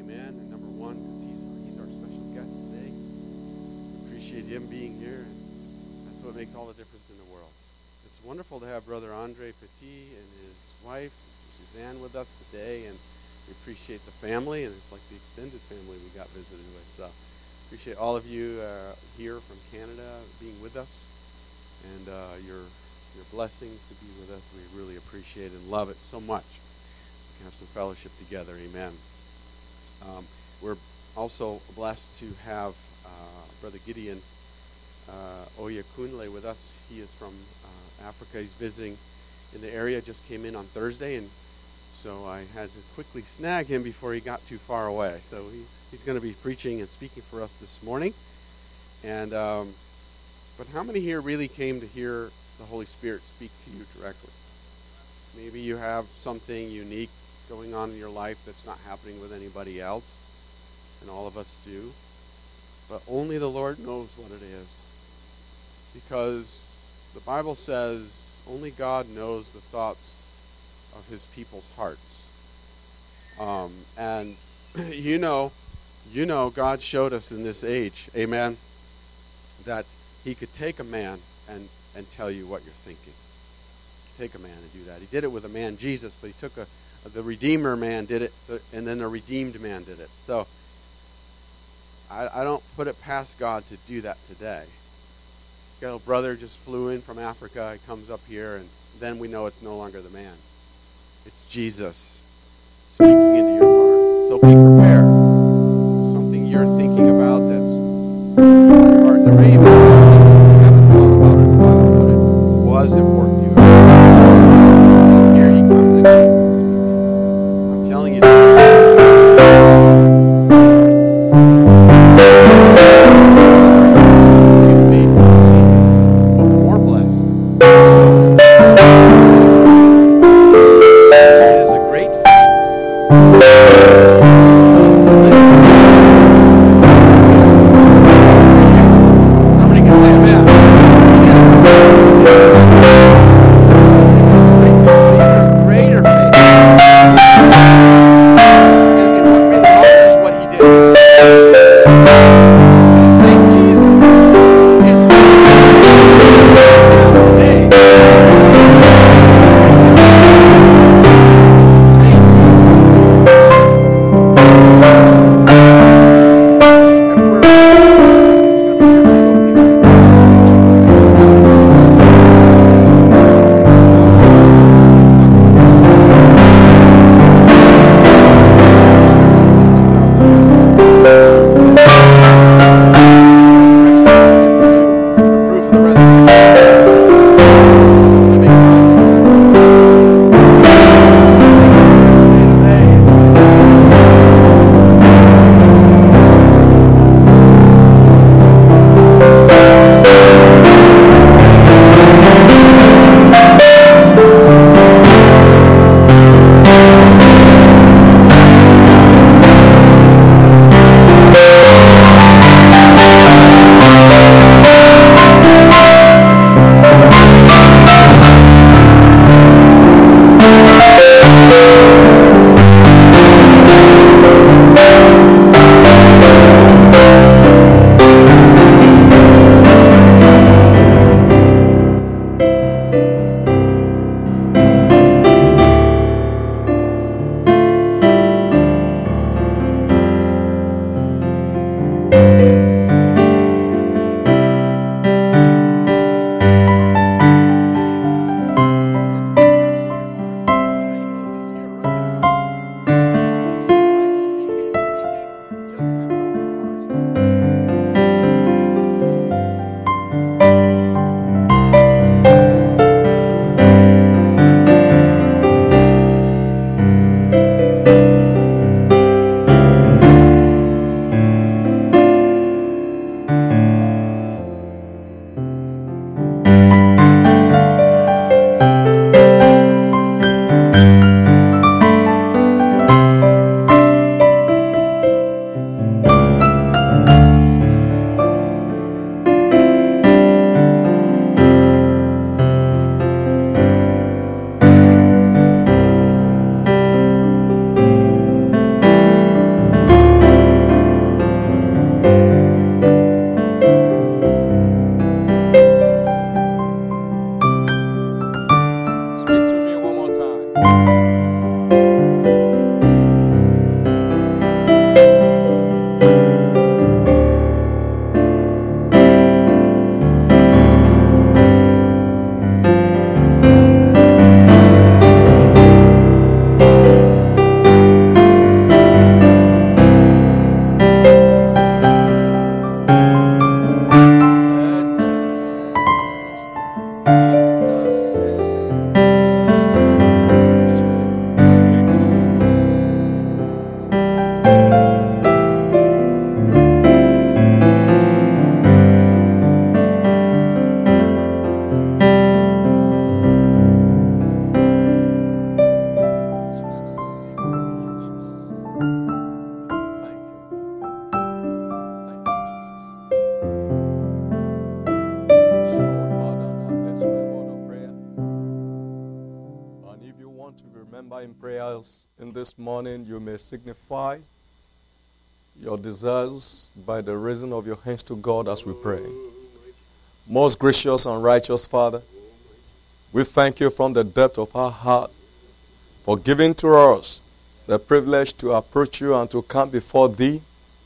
amen. And number one, because he's our special guest today. Appreciate him being here. And that's what makes all the difference in the world. It's wonderful to have Brother Andre Petit and his wife, Sister Suzanne, with us today. And we appreciate the family, and it's like the extended family we got visited with. So appreciate all of you here from Canada being with us, and your blessings to be with us. We really appreciate and love it so much. We can have some fellowship together. Amen. We're also blessed to have Brother Gideon Oyakunle with us. He is from Africa. He's visiting in the area. Just came in on Thursday, and so I had to quickly snag him before he got too far away. So he's going to be preaching and speaking for us this morning. And but how many here really came to hear the Holy Spirit speak to you directly? Maybe you have something unique going on in your life that's not happening with anybody else, and all of us do. But only the Lord knows what it is. Because the Bible says only God knows the thoughts of his people's hearts. And you know, God showed us in this age, amen, that he could take a man and tell you what you're thinking. Take a man and do that. He did it with a man, Jesus, but he took the Redeemer man did it, and then the redeemed man did it. So I don't put it past God to do that today. Got a brother just flew in from Africa. He comes up here, and then we know it's no longer the man. It's Jesus speaking into your heart. So be prepared. Something you're thinking about that's in your heart. There may even be something you haven't thought about in a while, but it was important to you. And here he comes and he's going to speak to you. I'm telling you, more blessed. It is a great feat. want to remember in prayers in this morning, you may signify your desires by the raising of your hands to God as we pray. Most gracious and righteous Father, we thank you from the depth of our heart for giving to us the privilege to approach you and to come before thee.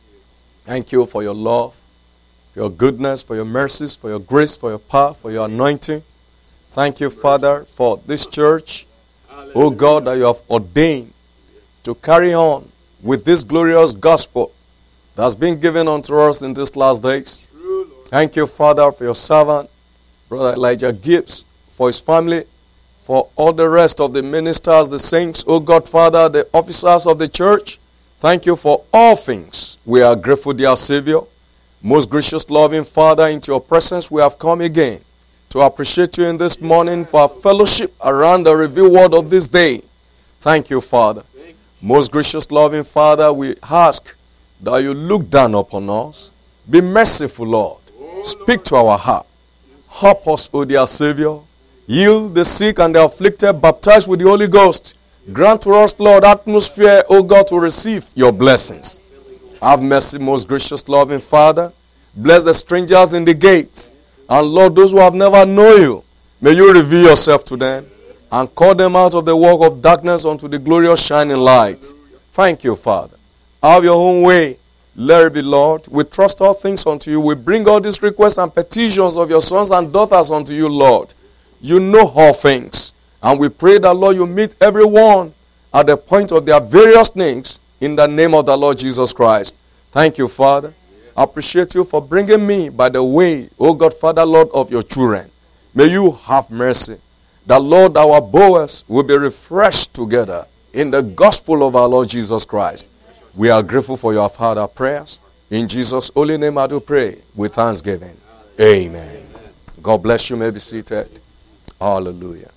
Thank you for your love, for your goodness, for your mercies, for your grace, for your power, for your anointing. Thank you, Father, for this church, oh God, that you have ordained to carry on with this glorious gospel that's been given unto us in these last days. Thank you, Father, for your servant, Brother Elijah Gibbs, for his family, for all the rest of the ministers, the saints, oh God, Father, the officers of the church. Thank you for all things. We are grateful, dear Savior. Most gracious, loving Father, into your presence we have come again to appreciate you in this morning for our fellowship around the revealed word of this day. Thank you, Father. Most gracious, loving Father, we ask that you look down upon us. Be merciful, Lord. Speak to our heart. Help us, O dear Savior. Heal the sick and the afflicted, baptize with the Holy Ghost. Grant to us, Lord, atmosphere, O God, to receive your blessings. Have mercy, most gracious, loving Father. Bless the strangers in the gates. And Lord, those who have never known you, may you reveal yourself to them and call them out of the work of darkness unto the glorious shining light. Thank you, Father. Have your own way. Let it be, Lord. We trust all things unto you. We bring all these requests and petitions of your sons and daughters unto you, Lord. You know all things. And we pray that, Lord, you meet everyone at the point of their various needs in the name of the Lord Jesus Christ. Thank you, Father. I appreciate you for bringing me by the way, O God, Father, Lord, of your children. May you have mercy. That, Lord, our Boaz will be refreshed together in the gospel of our Lord Jesus Christ. We are grateful for your heard our prayers. In Jesus' holy name I do pray with thanksgiving. Amen. God bless you. You may be seated. Hallelujah.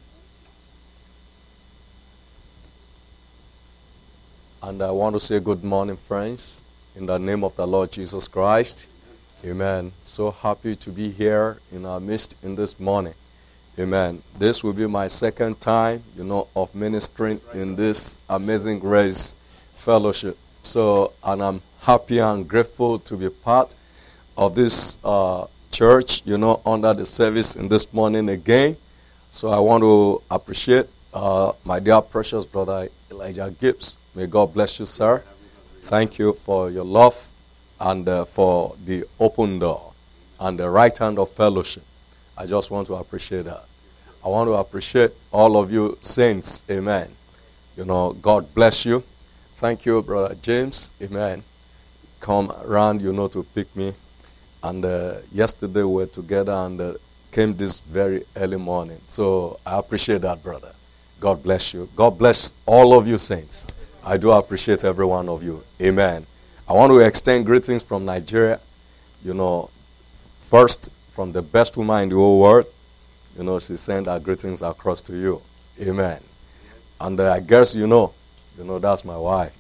And I want to say good morning, friends. In the name of the Lord Jesus Christ. Amen. So happy to be here in our midst in this morning. Amen. This will be my second time, of ministering in this Amazing Grace Fellowship. So, and I'm happy and grateful to be part of this church, under the service in this morning again. So I want to appreciate my dear precious brother Elijah Gibbs. May God bless you, sir. Thank you for your love and for the open door and the right hand of fellowship. I just want to appreciate that. I want to appreciate all of you saints. Amen. God bless you. Thank you, Brother James. Amen. Come around, to pick me. And yesterday we were together and came this very early morning. So I appreciate that, brother. God bless you. God bless all of you saints. I do appreciate every one of you. Amen. I want to extend greetings from Nigeria. First, from the best woman in the whole world. She sent her greetings across to you. Amen. And I guess that's my wife.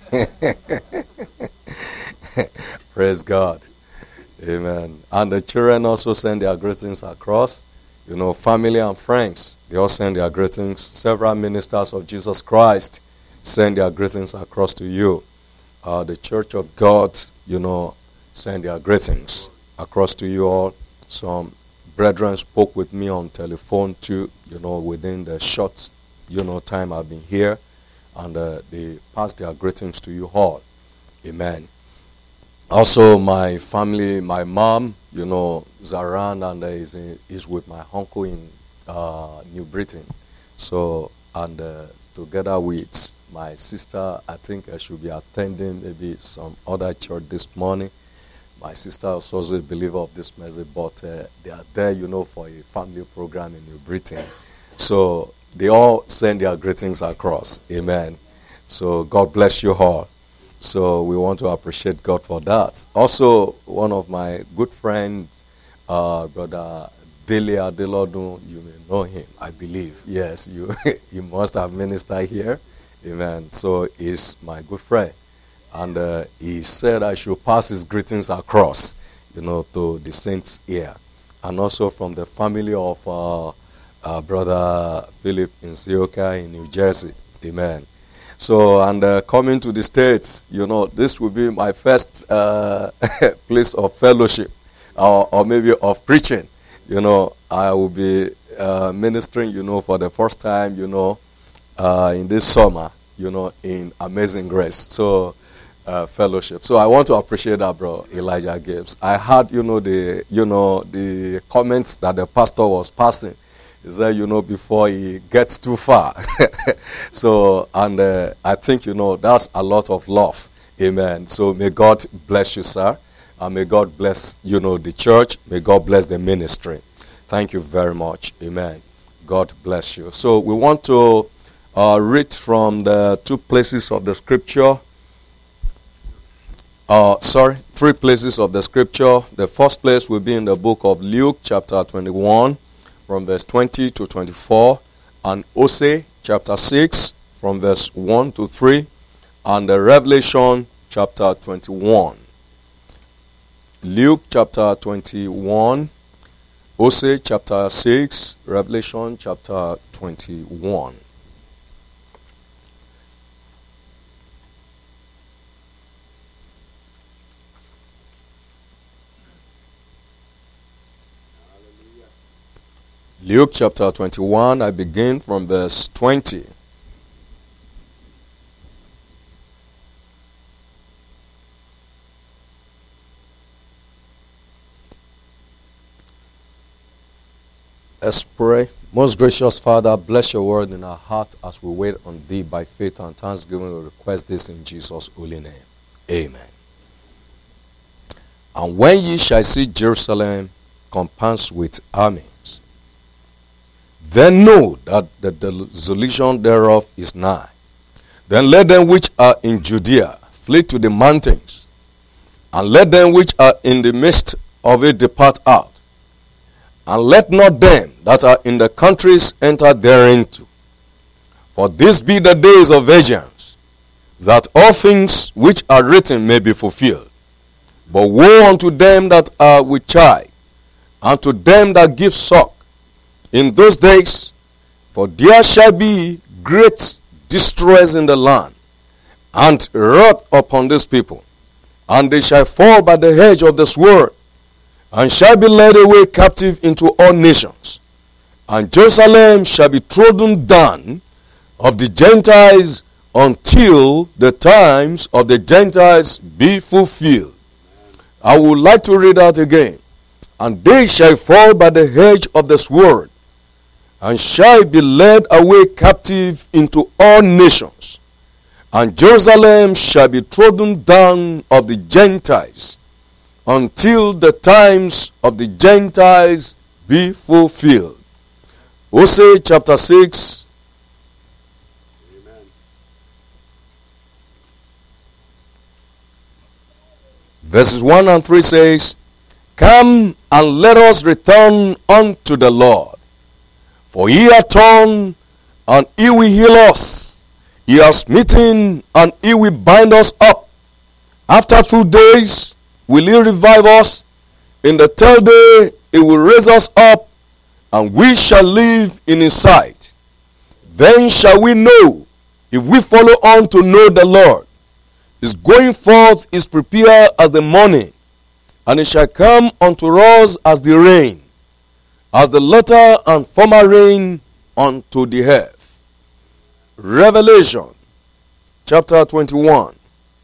Praise God. Amen. And the children also send their greetings across. Family and friends, they all send their greetings. Several ministers of Jesus Christ send their greetings across to you. The Church of God, send their greetings across to you all. Some brethren spoke with me on telephone too, within the short, time I've been here. And they passed their greetings to you all. Amen. Also, my family, my mom, is around and is with my uncle in New Britain. So, and together with my sister, I think I should be attending maybe some other church this morning. My sister is also a believer of this message, but they are there, for a family program in New Britain. So they all send their greetings across. Amen. So God bless you all. So we want to appreciate God for that. Also, one of my good friends, Brother Dele Adelodun, you may know him, I believe. Yes, you must have ministered here. Amen. So he's my good friend. And he said I should pass his greetings across, to the saints here. And also from the family of Brother Philip in Seoka in New Jersey. Amen. So, and coming to the States, this will be my first place of fellowship or maybe of preaching. I will be ministering, for the first time, in this summer, in Amazing Grace. So, fellowship. So I want to appreciate that, bro, Elijah Gibbs. I heard, the comments that the pastor was passing. He said, before he gets too far. So, and I think, that's a lot of love. Amen. So may God bless you, sir. And may God bless, the church. May God bless the ministry. Thank you very much. Amen. God bless you. So we want to read from the two places of the scripture. Three places of the scripture. The first place will be in the book of Luke, chapter 21, from verse 20 to 24, and Hosea, chapter 6, from verse 1 to 3, and the Revelation, chapter 21. Luke, chapter 21, Hosea, chapter 6, Revelation, chapter 21. Luke chapter 21, I begin from verse 20. Let's pray. Most gracious Father, bless your word in our heart as we wait on thee by faith and thanksgiving. We request this in Jesus' holy name. Amen. And when ye shall see Jerusalem compassed with armies, then know that the dissolution thereof is nigh. Then let them which are in Judea flee to the mountains, and let them which are in the midst of it depart out. And let not them that are in the countries enter thereinto. For this be the days of vengeance, that all things which are written may be fulfilled. But woe unto them that are with child, and to them that give suck, in those days, for there shall be great distress in the land, and wrath upon this people, and they shall fall by the edge of the sword, and shall be led away captive into all nations. And Jerusalem shall be trodden down of the Gentiles until the times of the Gentiles be fulfilled. I would like to read that again. And they shall fall by the edge of the sword, and shall be led away captive into all nations. And Jerusalem shall be trodden down of the Gentiles, until the times of the Gentiles be fulfilled. Hosea chapter 6. Amen. Verses 1 and 3 says, Come and let us return unto the Lord. For he hath torn, and he will heal us. He hath smitten, and he will bind us up. After 2 days will he revive us. In the third day he will raise us up, and we shall live in his sight. Then shall we know, if we follow on to know the Lord. His going forth is prepared as the morning, and it shall come unto us as the rain, as the latter and former rain unto the earth. Revelation chapter 21.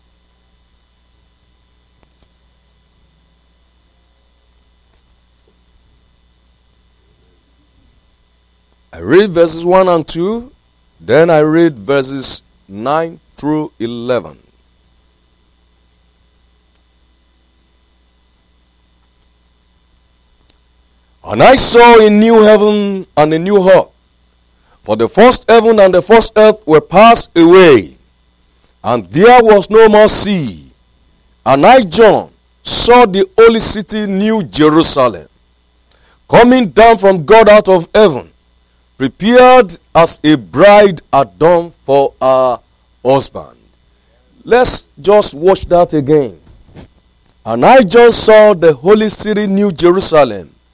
I read verses 1 and 2, then I read verses 9 through 11. And I saw a new heaven and a new earth, for the first heaven and the first earth were passed away, and there was no more sea. And I, John, saw the holy city, New Jerusalem, coming down from God out of heaven, prepared as a bride adorned for her husband. Let's just watch that again. And I just saw the holy city, New Jerusalem,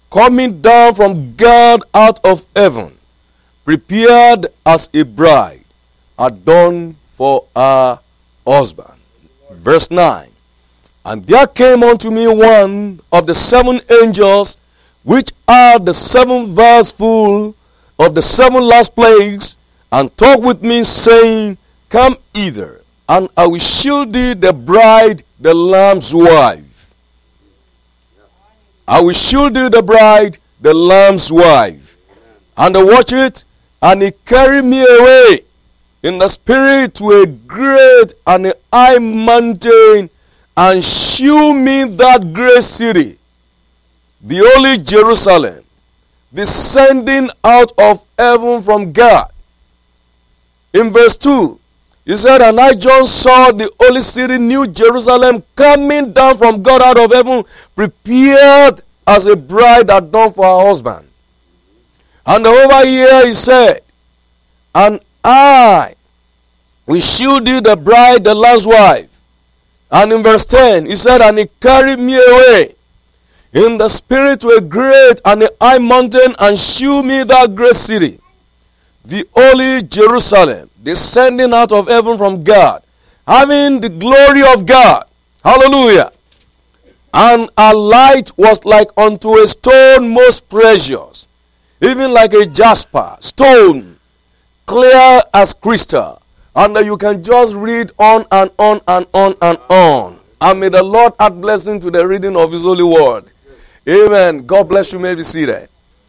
coming down from God out of heaven, prepared as a bride, adorned for her husband. Verse 9. And there came unto me one of the 7 angels, which are the 7 vials full of the 7 last plagues, and talked with me, saying, Come hither, and I will shew thee the bride, the Lamb's wife. I will shew thee the bride, the Lamb's wife. And I watch it, and he carried me away in the spirit to a great and a high mountain, and shew me that great city, the holy Jerusalem, descending out of heaven from God. In verse 2, he said, And I, John, saw the holy city, New Jerusalem, coming down from God out of heaven, prepared as a bride adorned for her husband. And over here he said, And I will shew thee the bride, the Lamb's wife. And in verse 10, he said, And he carried me away in the spirit to a great and a high mountain, and shew me that great city, the holy Jerusalem, descending out of heaven from God, having the glory of God. Hallelujah. And her light was like unto a stone most precious, even like a jasper stone, clear as crystal. And you can just read on and on and on and on. And may the Lord add blessing to the reading of His holy word. Amen. God bless you. May be seated.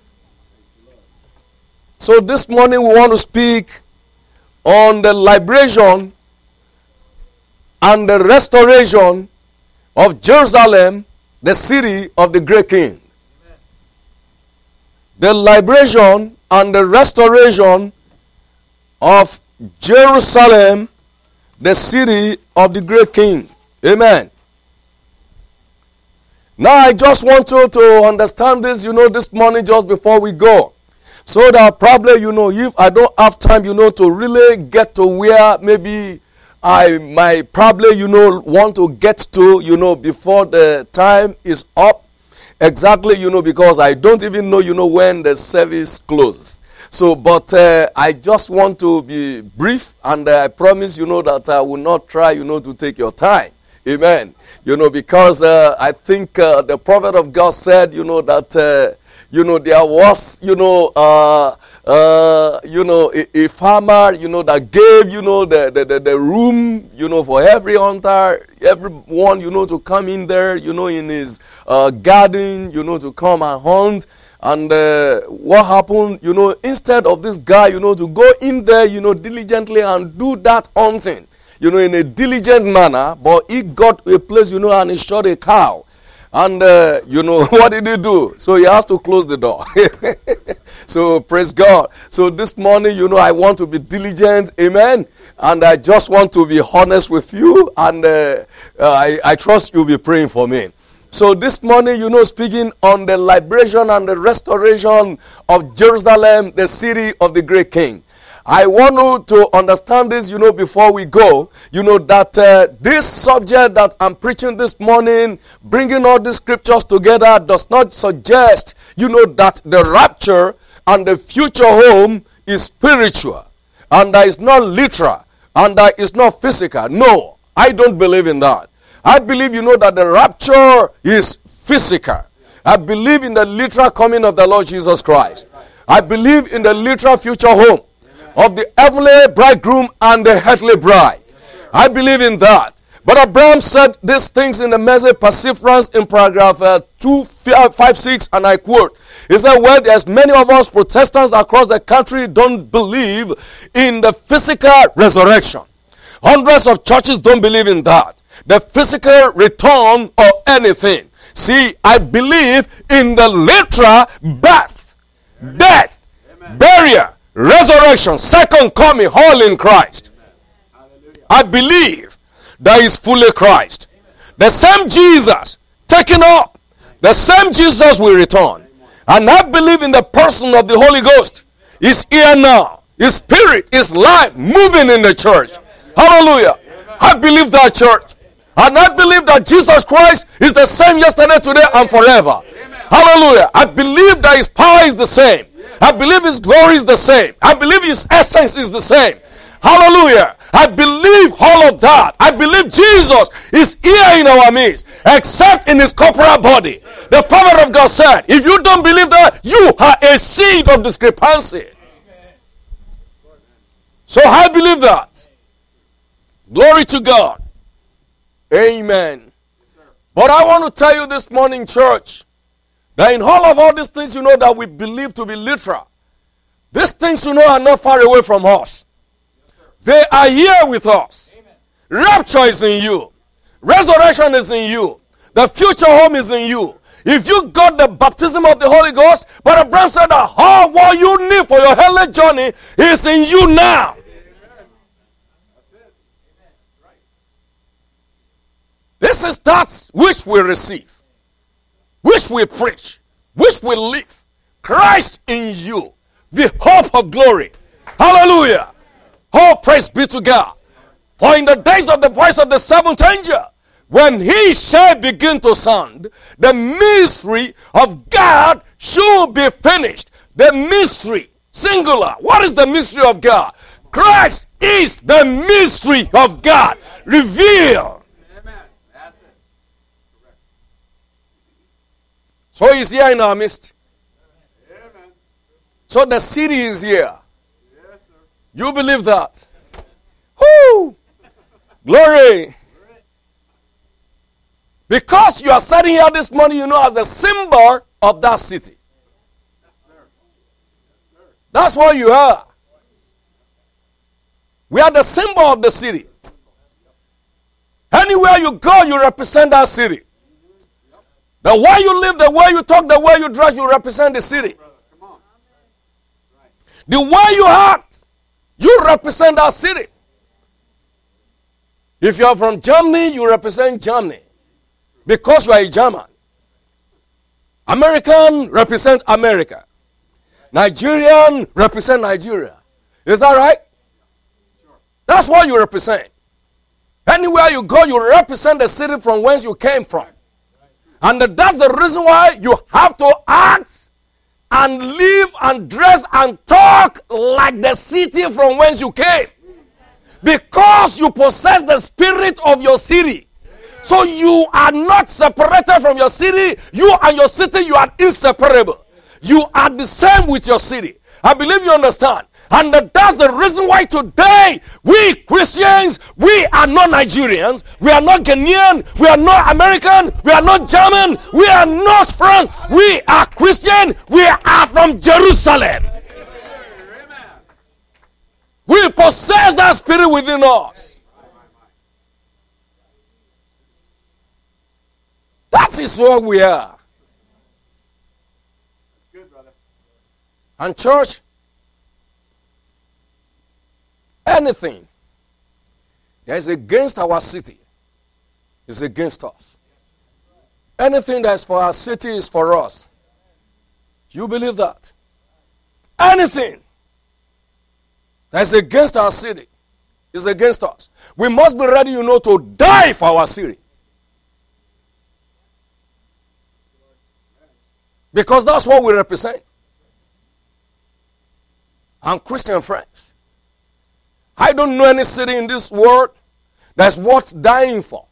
So this morning we want to speak on the liberation and the restoration of Jerusalem, the city of the great King. The liberation and the restoration of Jerusalem, the city of the great King. Amen. Now I just want you to understand this, this morning just before we go. So that probably, if I don't have time, to really get to where maybe I might probably, want to get to, before the time is up. Exactly, because I don't even know, when the service closes. So, but I just want to be brief, and I promise, that I will not try, to take your time. Amen. Because I think the prophet of God said, that, there was, a farmer, that gave, the room, for every hunter, everyone, to come in there, in his garden, to come and hunt. And what happened, instead of this guy, to go in there, diligently and do that hunting, in a diligent manner, but he got to a place, and he shot a cow. And, what did he do? So he has to close the door. So, praise God. So this morning, I want to be diligent. Amen. And I just want to be honest with you. And I trust you'll be praying for me. So this morning, speaking on the liberation and the restoration of Jerusalem, the city of the great King. I want you to understand this, before we go, that this subject that I'm preaching this morning, bringing all these scriptures together, does not suggest, that the rapture and the future home is spiritual, and that is not literal, and that is not physical. No, I don't believe in that. I believe, that the rapture is physical. I believe in the literal coming of the Lord Jesus Christ. I believe in the literal future home of the heavenly bridegroom and the earthly bride. I believe in that. But Abraham said these things in the message Perseverance in paragraph 256, and I quote, he said, well, there's many of us Protestants across the country don't believe in the physical resurrection. Hundreds of churches don't believe in that. The physical return or anything. See, I believe in the literal birth, death, burial, resurrection, second coming, all in Christ. I believe that is fully Christ. The same Jesus taken up, the same Jesus will return. And I believe in the person of the Holy Ghost. He's here now. His spirit is life moving in the church. Hallelujah. I believe that, church. And I believe that Jesus Christ is the same yesterday, today, and forever. Hallelujah. I believe that his power is the same. I believe his glory is the same. I believe his essence is the same. Hallelujah. I believe all of that. I believe Jesus is here in our midst, except in his corporal body. The prophet of God said, if you don't believe that, you are a seed of discrepancy. So I believe that. Glory to God. Amen. But I want to tell you this morning, church, that in all these things, that we believe to be literal, these things, are not far away from us. They are here with us. Amen. Rapture is in you. Resurrection is in you. The future home is in you. If you got the baptism of the Holy Ghost, Brother Branham said that all what you need for your heavenly journey is in you now. This is that which we receive, which we preach, which we live. Christ in you, the hope of glory. Hallelujah. Oh, praise be to God. For in the days of the voice of the seventh angel, when he shall begin to sound, the mystery of God should be finished. The mystery, singular. What is the mystery of God? Christ is the mystery of God revealed. Amen. That's it. Correct. So he's here in our midst. Amen. So the city is here. You believe that? Whoo! Glory! Because you are sitting here this morning, as the symbol of that city. That's what you are. We are the symbol of the city. Anywhere you go, you represent that city. The way you live, the way you talk, the way you dress, you represent the city. The way you act, you represent that city. If you are from Germany, you represent Germany. Because you are a German. American represent America. Nigerian represent Nigeria. Is that right? That's what you represent. Anywhere you go, you represent the city from whence you came from. And that's the reason why you have to act and live and dress and talk like the city from whence you came. Because you possess the spirit of your city. So you are not separated from your city. You and your city, you are inseparable. You are the same with your city. I believe you understand. And that's the reason why today, we Christians, we are not Nigerians, we are not Ghanaian, we are not American, we are not German, we are not French, we are Christian, we are from Jerusalem. We possess that spirit within us. That is what we are. And church, anything that is against our city is against us. Anything that is for our city is for us. You believe that? Anything that is against our city is against us. We must be ready, to die for our city. Because that's what we represent. And Christian friends, I don't know any city in this world that's worth dying for.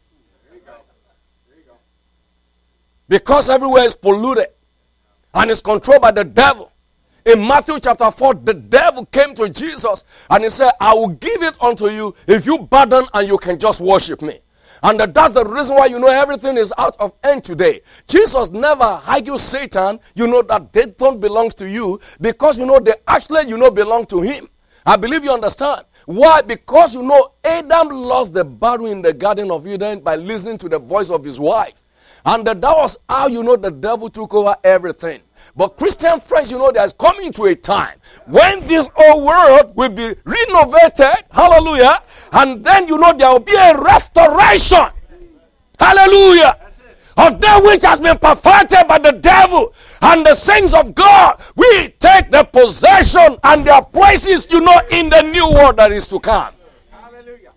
Because everywhere is polluted and is controlled by the devil. In Matthew chapter 4, the devil came to Jesus and he said, I will give it unto you if you bow down and you can just worship me. And that's the reason why everything is out of hand today. Jesus never argued Satan, that they don't belong to you because they actually belong to him. I believe you understand. Why? Because Adam lost the battle in the Garden of Eden by listening to the voice of his wife. And that was how the devil took over everything. But Christian friends, there's coming to a time when this whole world will be renovated. Hallelujah. And then, there will be a restoration. Hallelujah. Of that which has been perfected by the devil and the saints of God. We take the possession and their places, in the new world that is to come. Hallelujah.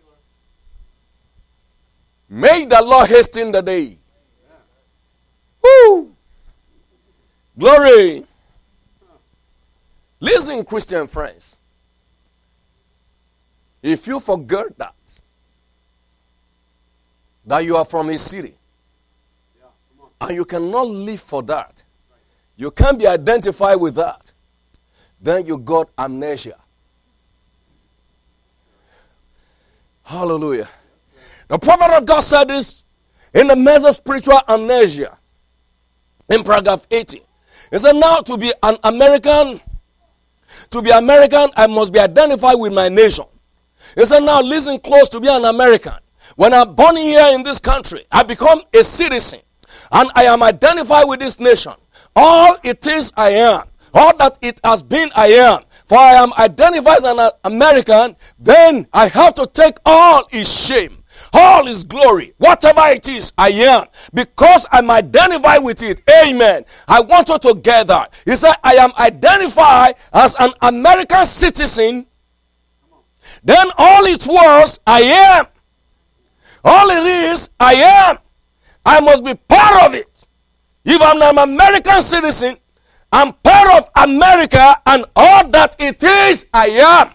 May the Lord hasten the day. Woo! Glory. Listen, Christian friends. If you forget that you are from a city, and you cannot live for that, you can't be identified with that, then you got amnesia. Hallelujah. The prophet of God said this in the measure of spiritual amnesia in paragraph 80. He said, now to be American, I must be identified with my nation. He said, now listen close, to be an American. When I'm born here in this country, I become a citizen. And I am identified with this nation. All it is, I am. All that it has been, I am. For I am identified as an American, then I have to take all his shame, all his glory, whatever it is, I am. Because I'm identified with it. Amen. I want you to get that. He said, I am identified as an American citizen. Then all it was, I am. All it is, I am. I must be part of it. If I'm an American citizen, I'm part of America, and all that it is, I am.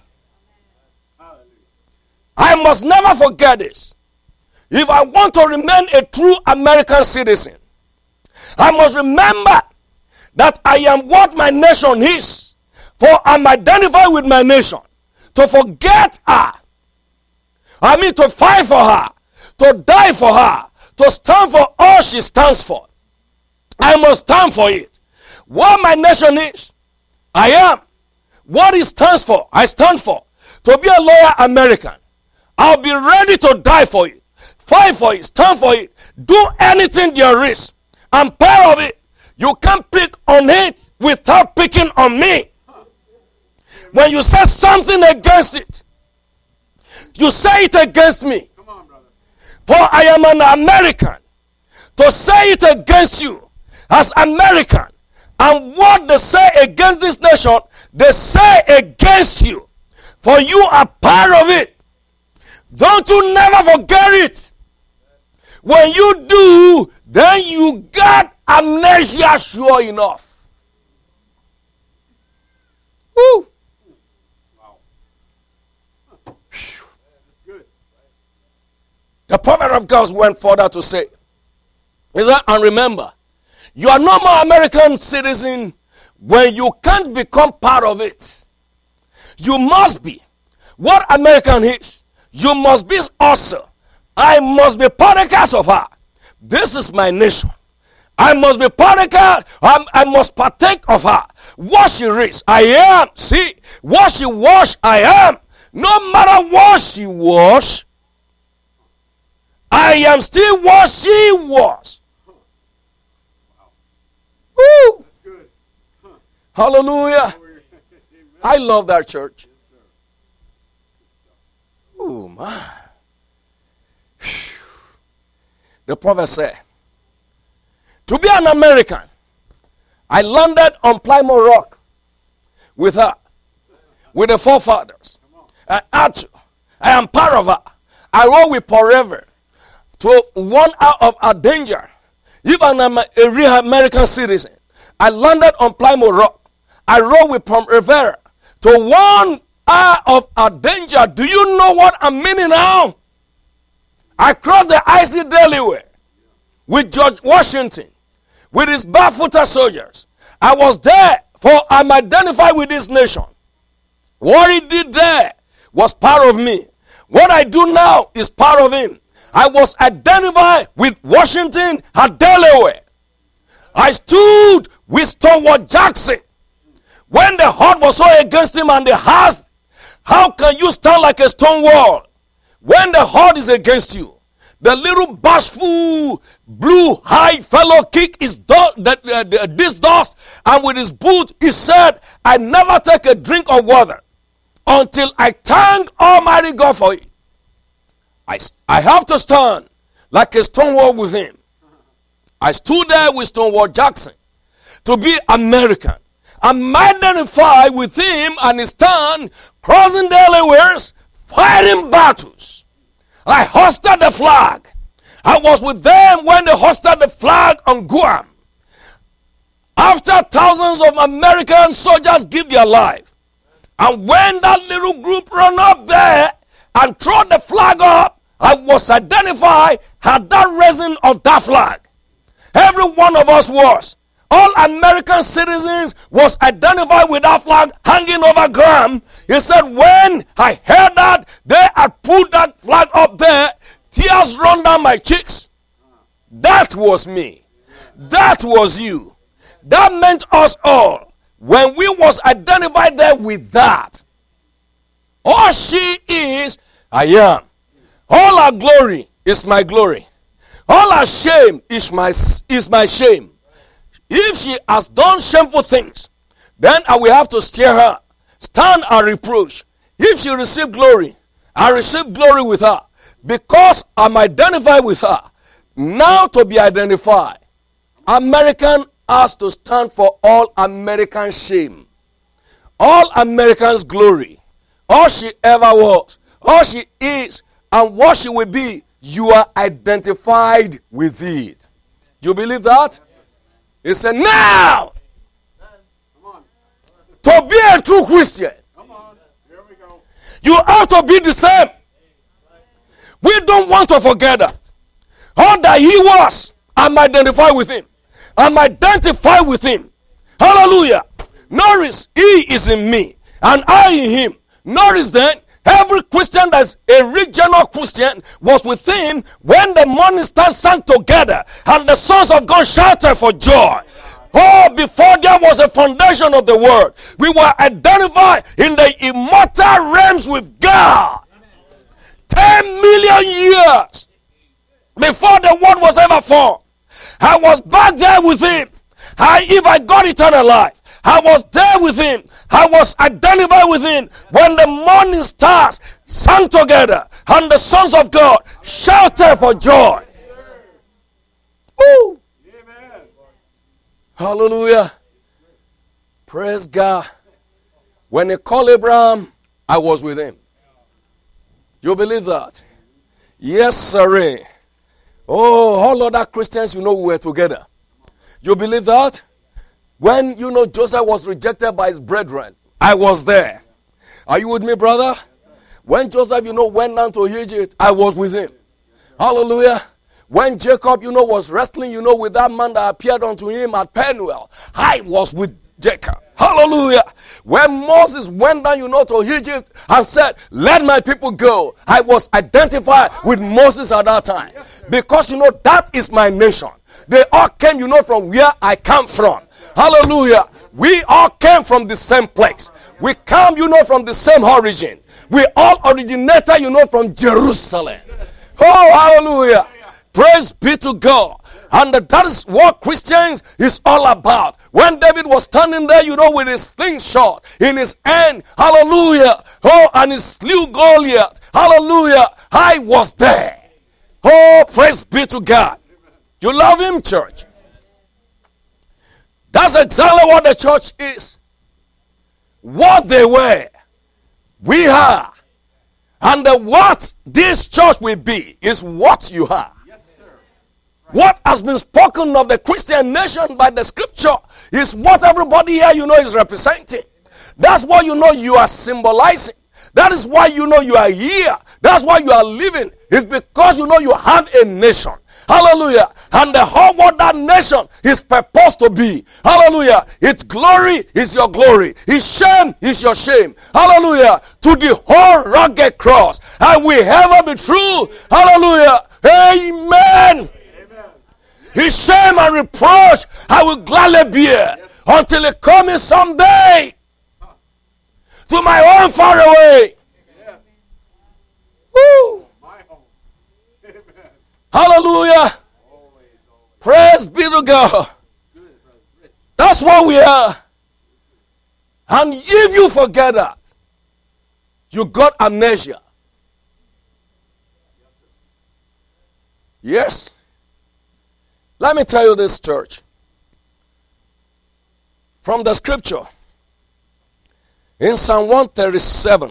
I must never forget this. If I want to remain a true American citizen, I must remember that I am what my nation is. For I'm identified with my nation. To forget her, to fight for her, to die for her, to stand for all she stands for. I must stand for it. What my nation is, I am. What it stands for, I stand for. To be a loyal American, I'll be ready to die for it, fight for it, stand for it, do anything there is. I'm part of it. You can't pick on it without picking on me. When you say something against it, you say it against me. Come on, brother. For I am an American. To say it against you as American, and what they say against this nation, they say against you. For you are part of it. Don't you never forget it. When you do, then you got amnesia sure enough. Woo. The prophet of God went further to say, he said, and remember, you are no more American citizen when you can't become part of it. You must be what American is. You must be also. I must be partakers of her. This is my nation. I must be partaker. I must partake of her. What she is, I am. See, what she was, I am. No matter what she was, I am still what she was. Woo! Hallelujah. I love that church. Oh, my. The prophet said, to be an American, I landed on Plymouth Rock with her, with the forefathers. I am part of her. I rode with Forever to 1 hour of our danger. Even I'm a real American citizen. I landed on Plymouth Rock. I rode with Palm Rivera to 1 hour of our danger. Do you know what I'm meaning now? I crossed the icy Delaware with George Washington, with his barefooted soldiers. I was there, for I'm identified with this nation. What he did there was part of me. What I do now is part of him. I was identified with Washington at Delaware. I stood with Stonewall Jackson when the heart was so against him, and they asked, how can you stand like a stone wall when the heart is against you? The little bashful blue high fellow kicked his this dust, and with his boot he said, I never take a drink of water until I thank Almighty God for it. I have to stand like a Stonewall with him. I stood there with Stonewall Jackson to be American. I'm identified with him and his stand, crossing Delawares, fighting battles. I hoisted the flag. I was with them when they hoisted the flag on Guam. After thousands of American soldiers give their life, and when that little group run up there and throw the flag up, I was identified at that raising of that flag. Every one of us was. All American citizens was identified with that flag hanging over Graham. He said, when I heard that, they had put that flag up there, tears run down my cheeks. That was me. That was you. That meant us all. When we was identified there with that. All she is, I am. All our glory is my glory. All our shame is my shame. If she has done shameful things, then I will have to steer her, stand and reproach. If she receive glory, I receive glory with her. Because I'm identified with her. Now to be identified, American has to stand for all American shame. All Americans' glory. All she ever was. All she is. And what she will be. You are identified with it. You believe that? He said, now, to be a true Christian, you have to be the same. We don't want to forget that. All that he was, I'm identified with him. I'm identified with him. Hallelujah. Notice, he is in me, and I in him. Notice then, every Christian that's a regional Christian was with him when the morning stars sang together and the sons of God shouted for joy. Oh, before there was a foundation of the world, we were identified in the immortal realms with God. 10 million years before the world was ever formed. I was back there with him. If I got eternal life, I was there with him. I was identified with him when the morning stars sang together and the sons of God shouted for joy. Woo! Amen. Hallelujah. Praise God. When he called Abraham, I was with him. You believe that? Yes, sir. Oh, all other Christians, we were together. You believe that? When, Joseph was rejected by his brethren, I was there. Are you with me, brother? When Joseph, went down to Egypt, I was with him. Hallelujah. When Jacob, was wrestling, with that man that appeared unto him at Penuel, I was with Jacob. Hallelujah. When Moses went down, to Egypt and said, let my people go, I was identified with Moses at that time. Because, that is my nation. They all came, from where I come from. Hallelujah. We all came from the same place. We come, from the same origin. We all originated, from Jerusalem. Oh, hallelujah. Praise be to God. And that is what Christians is all about. When David was standing there, with his slingshot in his hand. Hallelujah. Oh, and he slew Goliath. Hallelujah. I was there. Oh, praise be to God. You love him, church? That's exactly what the church is. What they were, we are. And what this church will be is what you are. Yes, sir. What has been spoken of the Christian nation by the scripture is what everybody here is representing. That's what you are symbolizing. That is why you are here. That's why you are living. It's because you have a nation. Hallelujah. And the whole what that nation is purposed to be. Hallelujah. Its glory is your glory. Its shame is your shame. Hallelujah. To the whole rugged cross. And we ever be true. Hallelujah. Amen. Amen. His shame and reproach I will gladly bear until it comes someday to my own far away. Woo. Hallelujah. Praise be to God. That's what we are. And if you forget that, you got amnesia. Yes. Let me tell you this, church. From the scripture. In Psalm 137.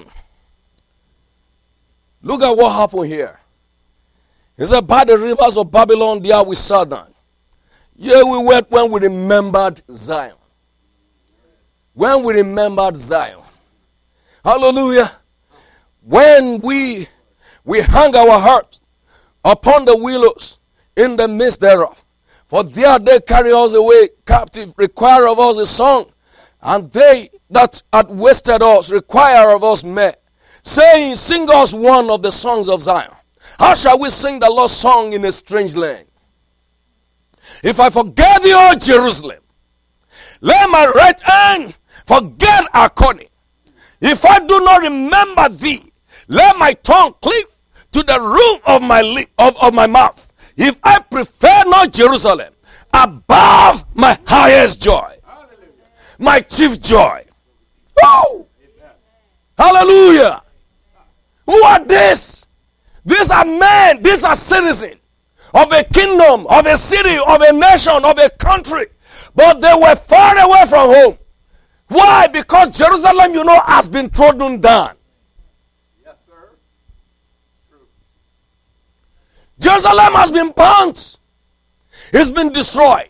Look at what happened here. He said, by the rivers of Babylon there we sat down. Here we were when we remembered Zion. When we remembered Zion. Hallelujah. When we hung our hearts upon the willows in the midst thereof. For there they carry us away captive, require of us a song. And they that had wasted us require of us men, saying, sing us one of the songs of Zion. How shall we sing the Lord's song in a strange land? If I forget thee, O Jerusalem, let my right hand forget our cunning. If I do not remember thee, let my tongue cleave to the roof of my lip of my mouth. If I prefer not Jerusalem above my highest joy, my chief joy. Oh! Hallelujah! Who are these? These are men, these are citizens of a kingdom, of a city, of a nation, of a country. But they were far away from home. Why? Because Jerusalem, has been trodden down. Yes, sir. True. Jerusalem has been burnt. It's been destroyed.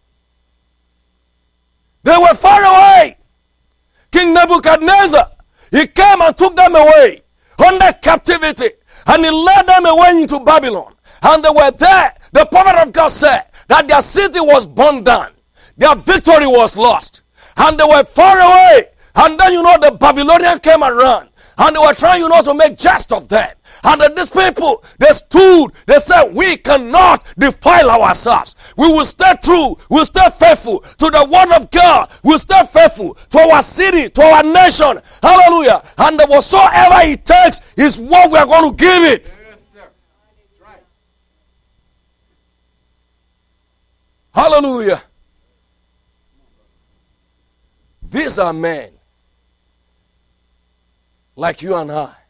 They were far away. King Nebuchadnezzar, he came and took them away under captivity. And he led them away into Babylon. And they were there. The prophet of God said that their city was burned down. Their victory was lost. And they were far away. And then, the Babylonians came around. And they were trying, to make jest of them. And these people, they stood. They said, we cannot defile ourselves. We will stay true. We'll stay faithful to the word of God. We'll stay faithful to our city, to our nation. Hallelujah. And whatsoever it takes is what we are going to give it. Yes, sir. That's right. Hallelujah. These are men like you and I.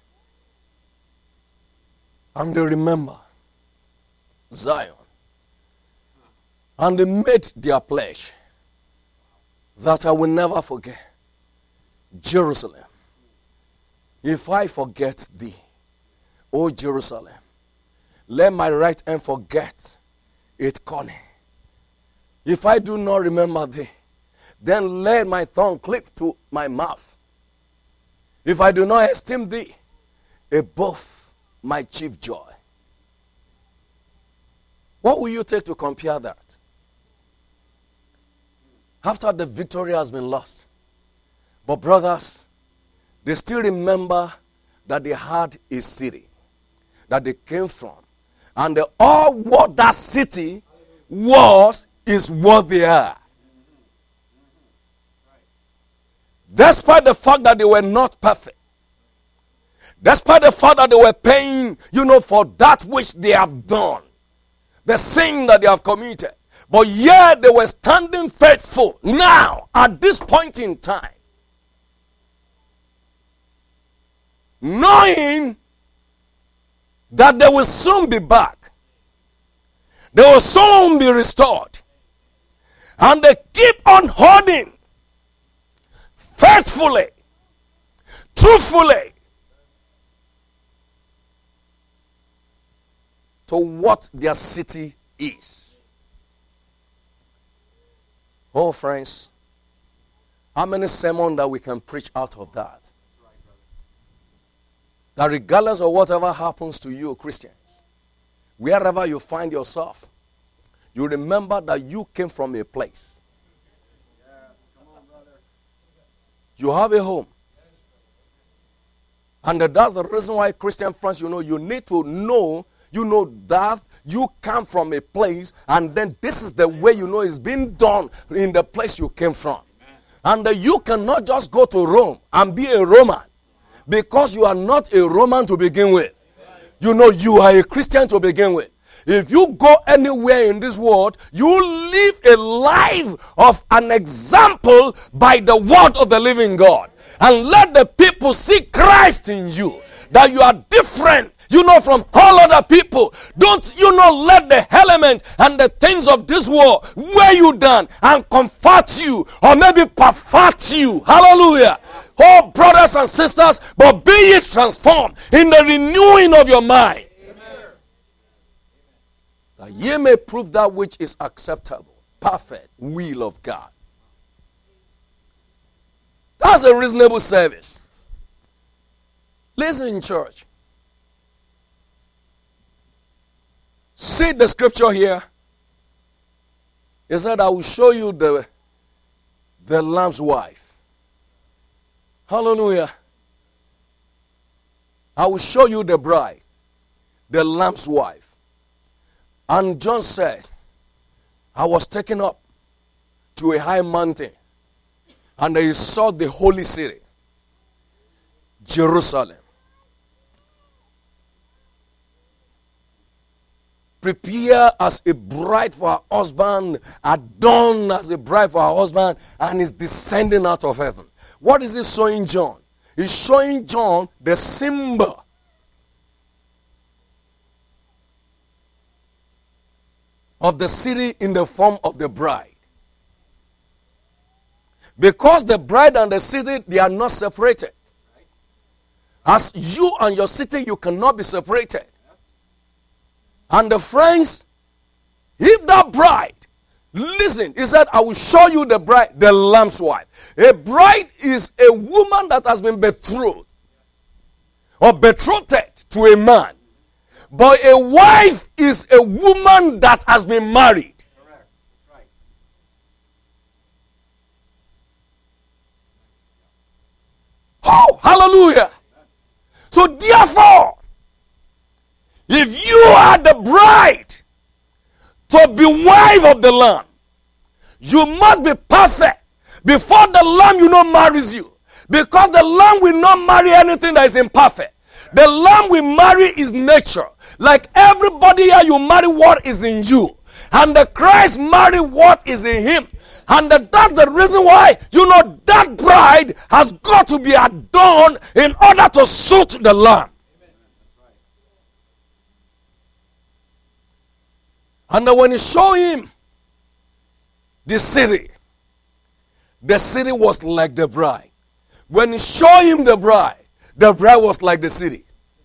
And they remember Zion. And they made their pledge that I will never forget. Jerusalem, if I forget thee, O Jerusalem, let my right hand forget its cunning. If I do not remember thee, then let my tongue cleave to my mouth. If I do not esteem thee above my chief joy. What will you take to compare that? After the victory has been lost. But brothers, they still remember that they had a city that they came from. And all what that city was is what they are. Despite the fact that they were not perfect. Despite the fact that they were paying, for that which they have done. The sin that they have committed. But yet they were standing faithful. Now, at this point in time. Knowing that they will soon be back. They will soon be restored. And they keep on holding faithfully, truthfully, to what their city is. Oh, friends, how many sermons that we can preach out of that? That regardless of whatever happens to you, Christians, wherever you find yourself, you remember that you came from a place. You have a home. And that's the reason why, Christian friends, you need to know, that you come from a place, and then this is the way it's being done in the place you came from. Amen. And you cannot just go to Rome and be a Roman, because you are not a Roman to begin with. Amen. You are a Christian to begin with. If you go anywhere in this world, you live a life of an example by the word of the living God. And let the people see Christ in you. That you are different, from all other people. Don't, let the element and the things of this world weigh you down and comfort you or maybe perfect you. Hallelujah. Oh, brothers and sisters, but be ye transformed in the renewing of your mind. That ye may prove that which is acceptable perfect will of God. That's a reasonable service. Listen, church. See the scripture here. It said, I will show you the Lamb's wife. Hallelujah. I will show you the bride, the Lamb's wife. And John said, I was taken up to a high mountain, and I saw the holy city, Jerusalem, prepare as a bride for her husband, adorned as a bride for her husband, and is descending out of heaven. What is it showing John? It's showing John the symbol of the city in the form of the bride. Because the bride and the city, they are not separated. As you and your city, you cannot be separated. And the friends, if that bride, listen, he said, I will show you the bride, the Lamb's wife. A bride is a woman that has been betrothed or betrothed to a man. But a wife is a woman that has been married. Correct. That's right. Oh, hallelujah. So therefore, if you are the bride to be wife of the Lamb, you must be perfect before the Lamb marries you. Because the Lamb will not marry anything that is imperfect. The Lamb will marry is nature. Like everybody here, you marry what is in you. And the Christ marry what is in him. And that's the reason why, that bride has got to be adorned in order to suit the Lamb. And when he showed him the city was like the bride. When he showed him the bride was like the city.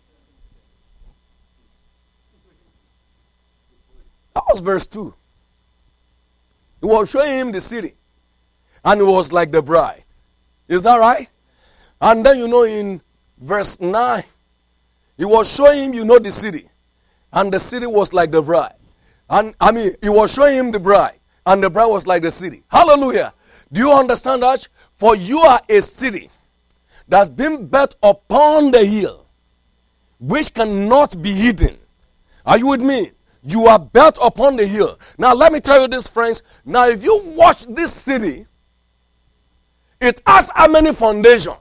That was verse 2. He was showing him the city. And it was like the bride. Is that right? And then in verse 9, he was showing him, the city. And the city was like the bride. And he was showing him the bride, and the bride was like the city. Hallelujah. Do you understand that? For you are a city that's been built upon the hill, which cannot be hidden. Are you with me? You are built upon the hill. Now let me tell you this, friends. Now if you watch this city, it has how many foundations?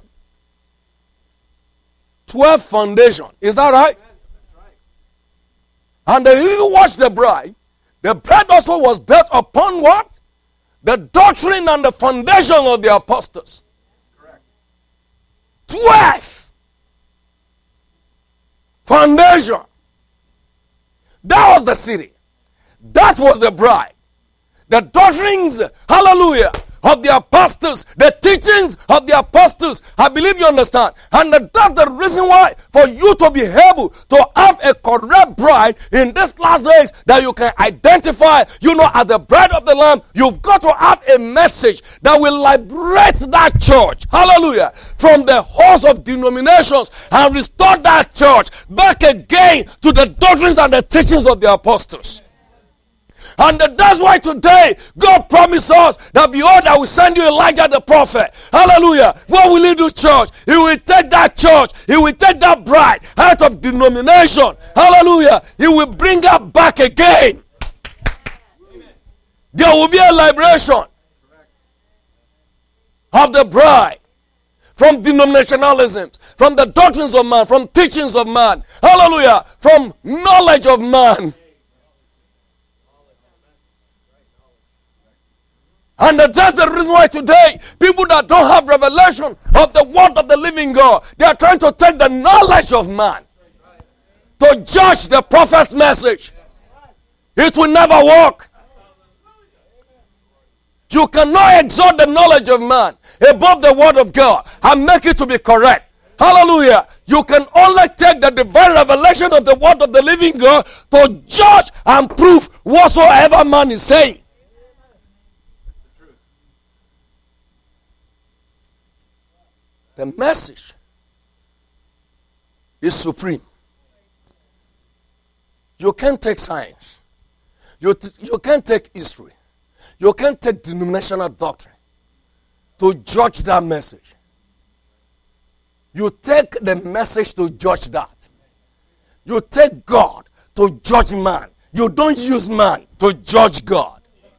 12 foundations. Is that right? And if you watch the bride also was built upon what? The doctrine and the foundation of the apostles. Correct. 12 foundation. That was the city. That was the bride. The doctrines, hallelujah, of the apostles, the teachings of the apostles. I believe you understand. And that's the reason why, for you to be able to have a correct bride in these last days, that you can identify, as the bride of the Lamb, you've got to have a message that will liberate that church, hallelujah, from the host of denominations and restore that church back again to the doctrines and the teachings of the apostles. And that's why today God promised us that, behold, I will send you Elijah the prophet. Hallelujah. What will he do, church? He will take that church, he will take that bride out of denomination. Hallelujah. He will bring her back again. Amen. There will be a liberation of the bride from denominationalism, from the doctrines of man, from teachings of man. Hallelujah. From knowledge of man. And that's the reason why today, people that don't have revelation of the word of the living God, they are trying to take the knowledge of man to judge the prophet's message. It will never work. You cannot exalt the knowledge of man above the word of God and make it to be correct. Hallelujah. You can only take the divine revelation of the word of the living God to judge and prove whatsoever man is saying. The message is supreme. You can't take science. You can't take history. You can't take denominational doctrine to judge that message. You take the message to judge that. You take God to judge man. You don't use man to judge God.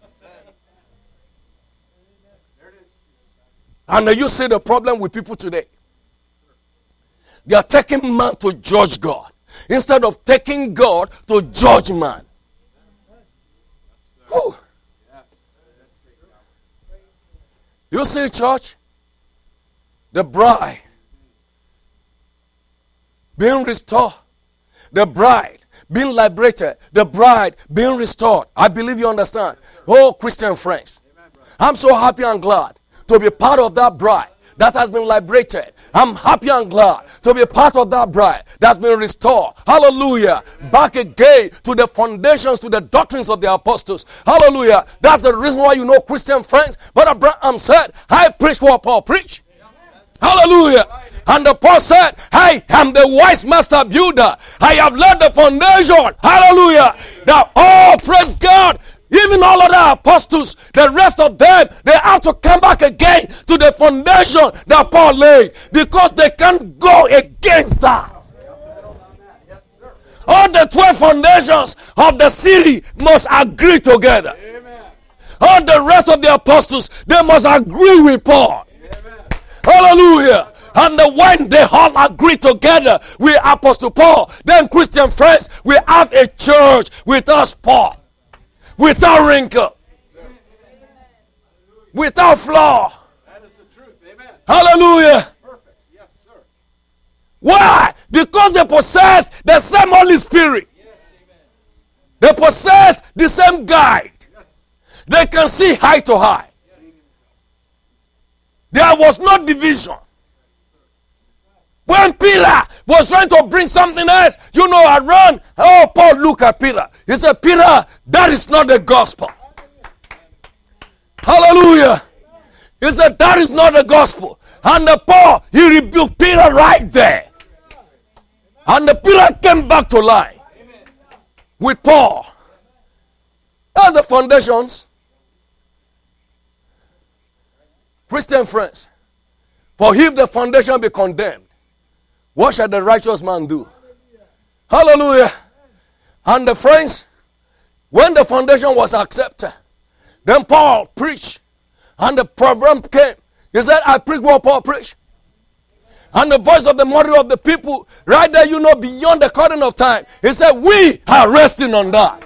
And you see the problem with people today. They are taking man to judge God instead of taking God to judge man. Whew. You see, church, the bride being restored, the bride being liberated, the bride being restored. I believe you understand. Oh, Christian friends, I'm so happy and glad to be part of that bride that has been liberated. I'm happy and glad to be part of that bride that's been restored. Hallelujah. Back again to the foundations, to the doctrines of the apostles. Hallelujah. That's the reason why you know, Christian friends. But Abraham said, I preach what Paul preached. Hallelujah. And the Paul said, I am the wise master builder. I have laid the foundation. Hallelujah. Now, oh, praise God. Even all of the apostles, the rest of them, they have to come back again to the foundation that Paul laid, because they can't go against that. All the 12 foundations of the city must agree together. All the rest of the apostles, they must agree with Paul. Hallelujah. And when they all agree together with Apostle Paul, then, Christian friends, we have a church without spot, without wrinkle, without flaw. That is the truth. Amen. Hallelujah. Perfect. Yes, sir. Why? Because they possess the same Holy Spirit. Yes, amen. They possess the same guide. Yes. They can see eye to eye. Yes. There was no division. When Peter was trying to bring something else, you know, I ran. Oh, Paul looked at Peter. He said, Peter, that is not the gospel. Hallelujah. He said, that is not the gospel. And Paul, he rebuked Peter right there. And Peter came back to life with Paul. That's the foundations. Christian friends, for if the foundation be condemned, what shall the righteous man do? Hallelujah. And the friends, when the foundation was accepted, then Paul preached. And the problem came. He said, I preach what Paul preached. And the voice of the majority of the people, right there, you know, beyond the curtain of time, he said, we are resting on that.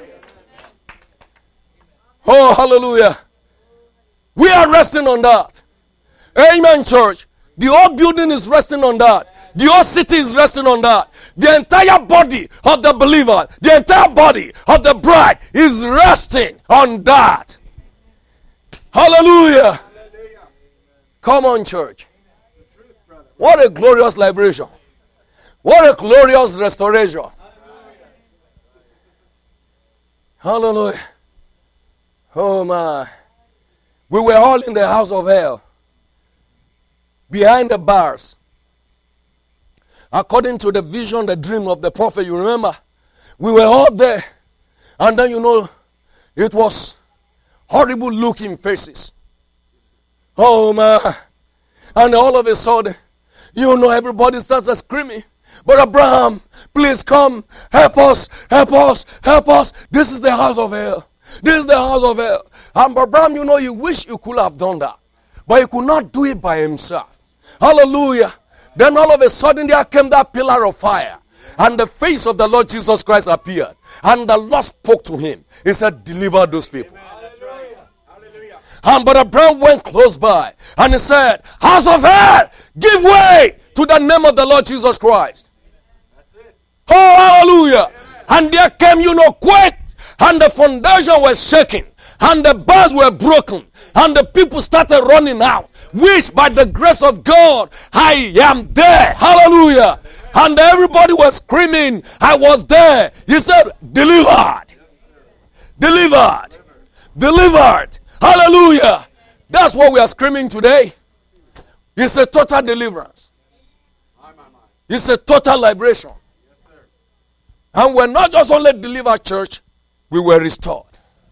Oh, hallelujah. We are resting on that. Amen, church. The whole building is resting on that. The whole city is resting on that. The entire body of the believer, the entire body of the bride is resting on that. Hallelujah. Hallelujah. Come on, church. The truth, brother. What a glorious liberation. What a glorious restoration. Hallelujah. Oh, my. We were all in the house of hell, behind the bars. According to the vision, the dream of the prophet, you remember? We were all there. And then, you know, it was horrible looking faces. Oh, man. And all of a sudden, you know, everybody starts screaming. But Abraham, please come. Help us. Help us. Help us. This is the house of hell. This is the house of hell. And Abraham, you know, you wish you could have done that. But he could not do it by himself. Hallelujah. Then all of a sudden there came that pillar of fire. And the face of the Lord Jesus Christ appeared. And the Lord spoke to him. He said, deliver those people. Amen. That's right. Hallelujah. And but Abraham went close by. And he said, house of hell, give way to the name of the Lord Jesus Christ. That's it. Oh, hallelujah. And there came, you know, quake. And the foundation was shaking. And the bars were broken. And the people started running out. Which by the grace of God, I am there. Hallelujah. And everybody was screaming, I was there. He said, delivered. Delivered. Delivered. Hallelujah. That's what we are screaming today. It's a total deliverance. It's a total liberation. Yes, sir. And we're not just only delivered, church, we were restored.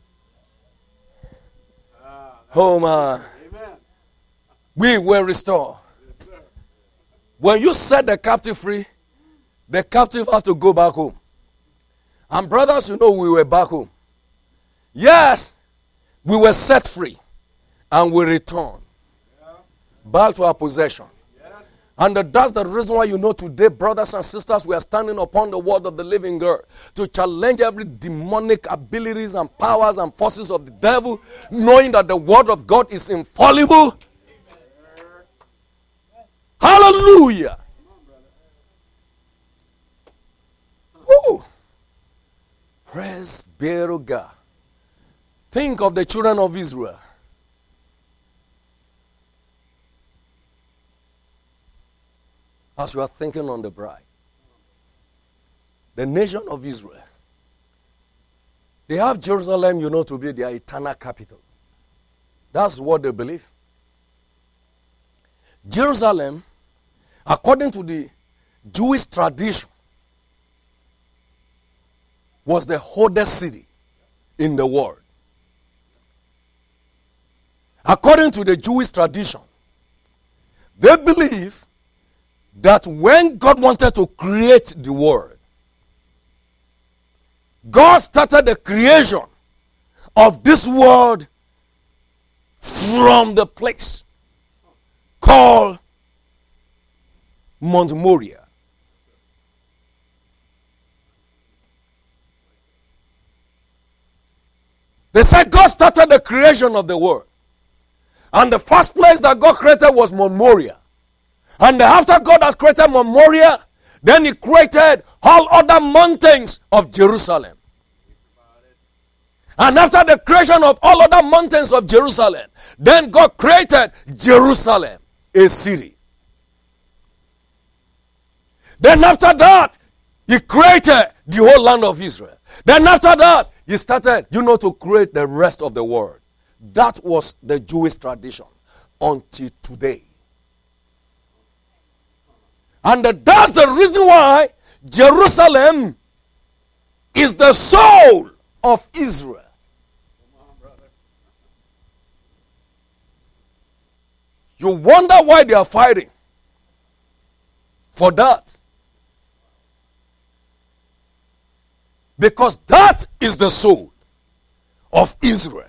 Oh man. Amen. We were restored. Yes, sir. When you set the captive free, the captive have to go back home. And brothers, you know we were back home. Yes, we were set free. And we returned back to our possession. Yes. And that's the reason why you know today, brothers and sisters, we are standing upon the word of the living God to challenge every demonic abilities and powers and forces of the devil, knowing that the word of God is infallible. Hallelujah. Woo. Praise be to God. Think of the children of Israel. As you are thinking on the bride. The nation of Israel. They have Jerusalem, you know, to be their eternal capital. That's what they believe. Jerusalem, according to the Jewish tradition, was the oldest city in the world. According to the Jewish tradition, they believe that when God wanted to create the world, God started the creation of this world from the place called Mount Moriah. They said God started the creation of the world. And the first place that God created was Mount Moriah. And after God has created Mount Moriah, then he created all other mountains of Jerusalem. And after the creation of all other mountains of Jerusalem, then God created Jerusalem, a city. Then after that, he created the whole land of Israel. Then after that, he started, to create the rest of the world. That was the Jewish tradition until today. And that's the reason why Jerusalem is the soul of Israel. You wonder why they are fighting for that. Because that is the soul of Israel.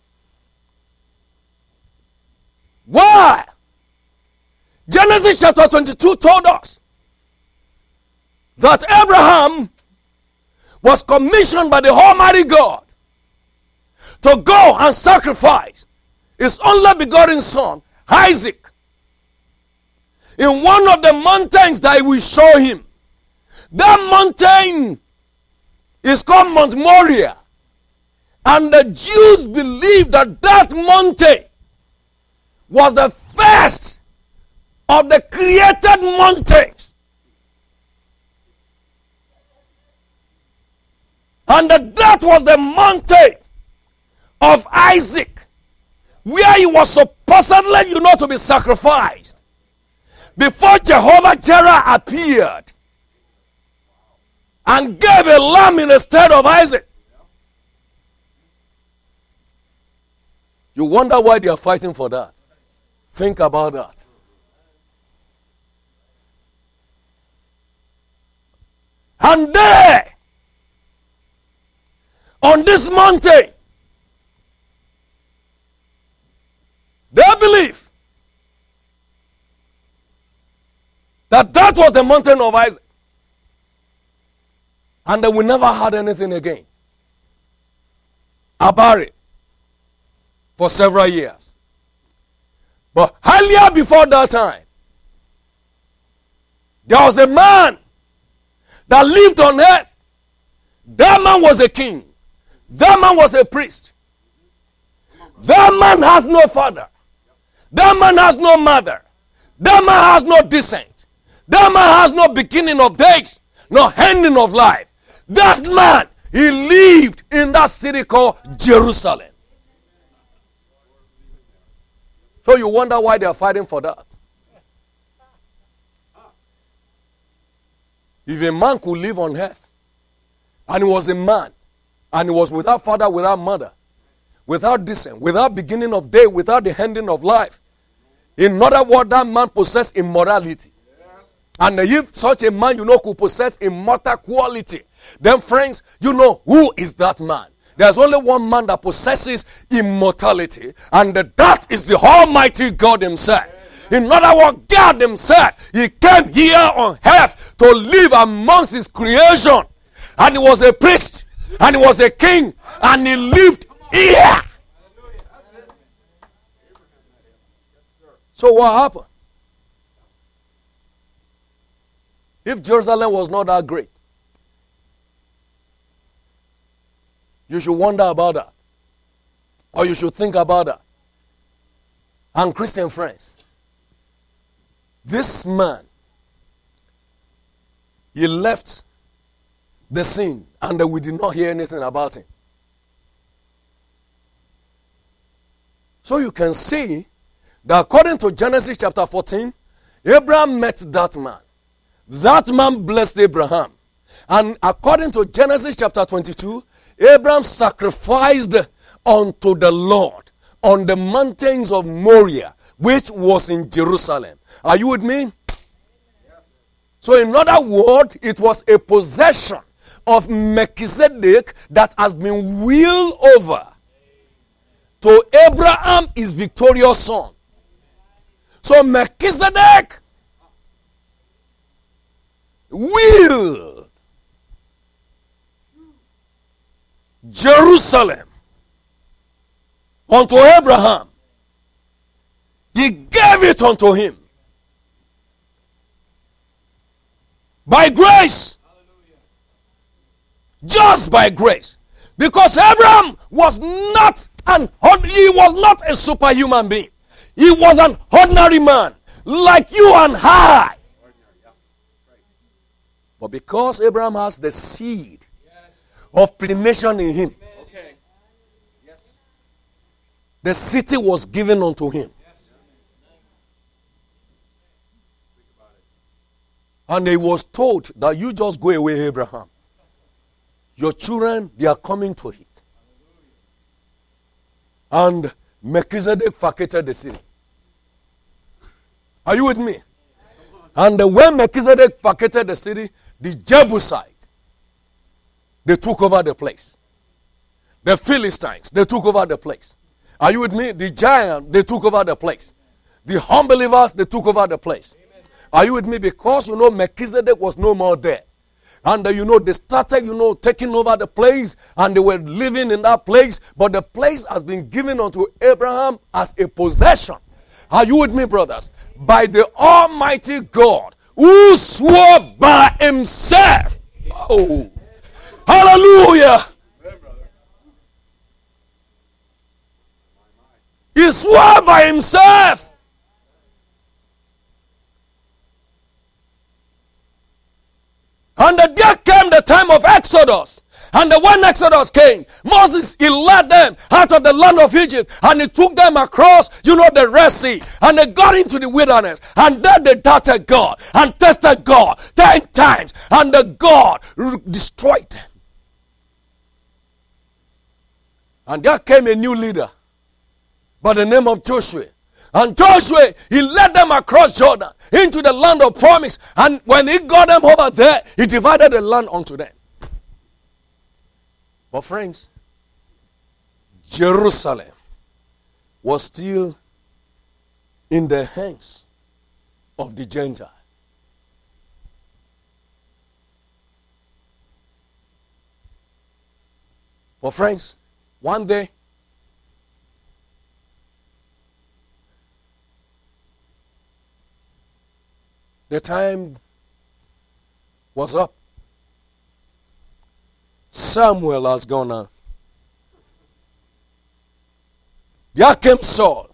Why? Genesis chapter 22 told us that Abraham was commissioned by the Almighty God to go and sacrifice his only begotten son, Isaac, in one of the mountains that he will show him. That mountain is called Mount Moriah. And the Jews believed that that mountain was the first of the created mountains. And that was the mountain of Isaac, where he was supposedly, to be sacrificed before Jehovah Jireh appeared and gave a lamb in the stead of Isaac. You wonder why they are fighting for that. Think about that. And there, on this mountain, they believe that that was the mountain of Isaac. And they will never had anything again about it for several years. But earlier before that time, there was a man that lived on earth. That man was a king. That man was a priest. That man has no father. That man has no mother. That man has no descent. That man has no beginning of days, no ending of life. That man, he lived in that city called Jerusalem. So you wonder why they are fighting for that. If a man could live on earth, and he was a man, and he was without father, without mother, without descent, without beginning of day, without the ending of life. In other words, that man possessed immorality. And if such a man, could possess immortal quality, then friends, who is that man? There's only one man that possesses immortality, and that is the Almighty God himself. In other words, God himself, he came here on earth to live amongst his creation. And he was a priest, and he was a king, and he lived here. So what happened? If Jerusalem was not that great, you should wonder about that. Or you should think about that. And Christian friends, this man, he left the scene and we did not hear anything about him. So you can see that according to Genesis chapter 14, Abraham met that man. That man blessed Abraham. And according to Genesis chapter 22, Abraham sacrificed unto the Lord on the mountains of Moriah, which was in Jerusalem. Are you with me? Yes. So in other words, it was a possession of Melchizedek that has been willed over to Abraham, his victorious son. So Melchizedek willed Jerusalem unto Abraham. He gave it unto him by grace. Just by grace. Because Abraham was not a superhuman being. He was an ordinary man like you and I. But because Abraham has the seed of predestination in him, the city was given unto him. And he was told that you just go away, Abraham. Your children, they are coming to it. And Melchizedek vacated the city. Are you with me? And when Melchizedek vacated the city, the Jebusites, they took over the place. The Philistines, they took over the place. Are you with me? The giant, they took over the place. The unbelievers, they took over the place. Are you with me? Because, Melchizedek was no more there. And, they started, taking over the place. And they were living in that place. But the place has been given unto Abraham as a possession. Are you with me, brothers? By the Almighty God, who swore by himself. Oh, hallelujah. He swore by himself. And there came the time of Exodus. And when Exodus came, Moses, he led them out of the land of Egypt. And he took them across, the Red Sea. And they got into the wilderness. And then they doubted God and tested God 10 times. And the God destroyed them. And there came a new leader by the name of Joshua. And Joshua, he led them across Jordan into the land of promise. And when he got them over there, he divided the land unto them. But friends, Jerusalem was still in the hands of the Gentile. But friends, one day, the time was up. Samuel has gone on. There came Saul.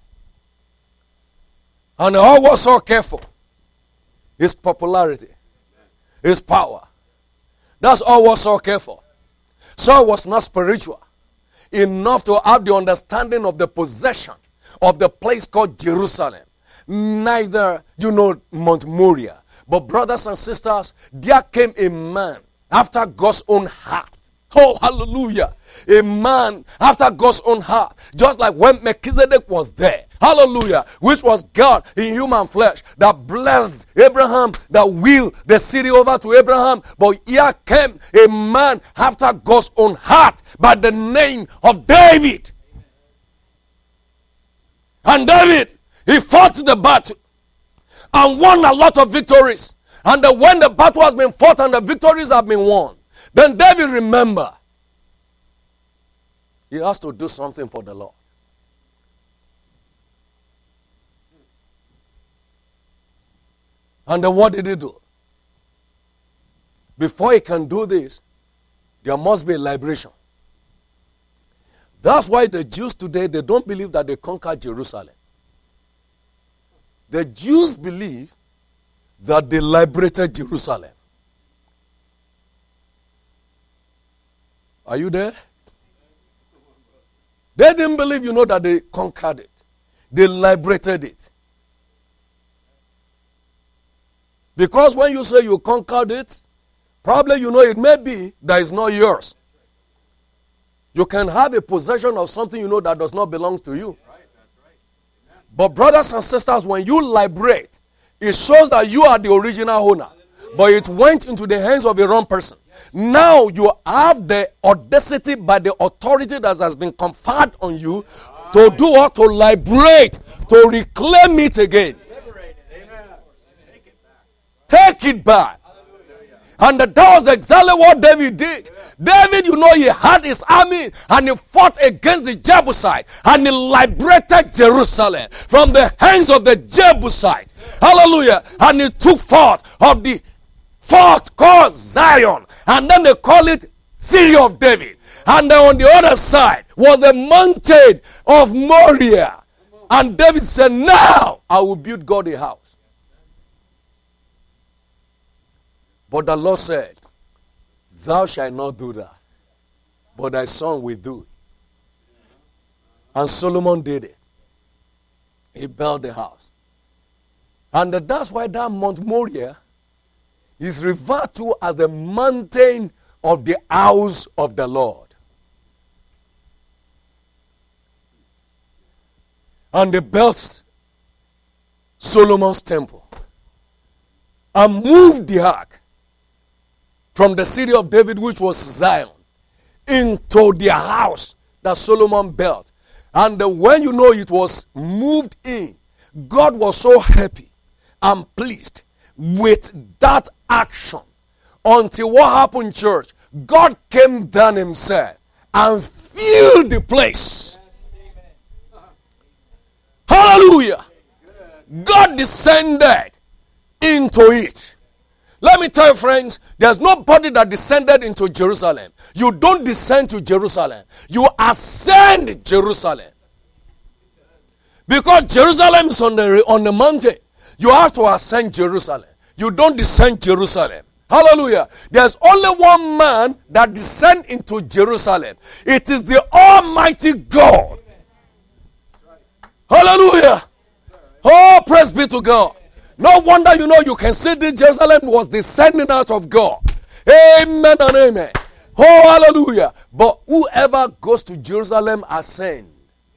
And all was so careful. His popularity. His power. That's all was so careful. Saul was not spiritual enough to have the understanding of the possession of the place called Jerusalem. Neither, Mount Moriah. But brothers and sisters, there came a man after God's own heart. Oh, hallelujah. A man after God's own heart. Just like when Melchizedek was there. Hallelujah. Which was God in human flesh that blessed Abraham, that willed the city over to Abraham. But here came a man after God's own heart by the name of David. And David, he fought the battle and won a lot of victories. And when the battle has been fought and the victories have been won, then David remember, he has to do something for the Lord. And then what did he do? Before he can do this, there must be a liberation. That's why the Jews today, they don't believe that they conquered Jerusalem. The Jews believe that they liberated Jerusalem. Are you there? They didn't believe, that they conquered it. They liberated it. Because when you say you conquered it, probably it may be that it's not yours. You can have a possession of something that does not belong to you. But brothers and sisters, when you liberate, it shows that you are the original owner. But it went into the hands of a wrong person. Now you have the audacity by the authority that has been conferred on you to do what? To liberate, to reclaim it again. Take it back. And that was exactly what David did. David, he had his army and he fought against the Jebusite and he liberated Jerusalem from the hands of the Jebusite. Hallelujah. And he took forth of the fort called Zion, and then they call it City of David. And then on the other side was the mountain of Moriah. And David said, now I will build God a house. But the Lord said, thou shalt not do that, but thy son will do it. And Solomon did it. He built the house. And that's why that Mount Moriah is referred to as the mountain of the house of the Lord. And they built Solomon's temple and moved the ark from the city of David, which was Zion, into their house that Solomon built. And when it was moved in, God was so happy and pleased with that action. Until what happened, church? God came down himself and filled the place. Hallelujah. God descended into it. Let me tell you, friends, there's nobody that descended into Jerusalem. You don't descend to Jerusalem. You ascend Jerusalem. Because Jerusalem is on the mountain. You have to ascend Jerusalem. You don't descend Jerusalem. Hallelujah. There's only one man that descends into Jerusalem. It is the Almighty God. Hallelujah. Oh, praise be to God. No wonder you can see this Jerusalem was descending out of God. Amen and amen. Oh, hallelujah. But whoever goes to Jerusalem ascend.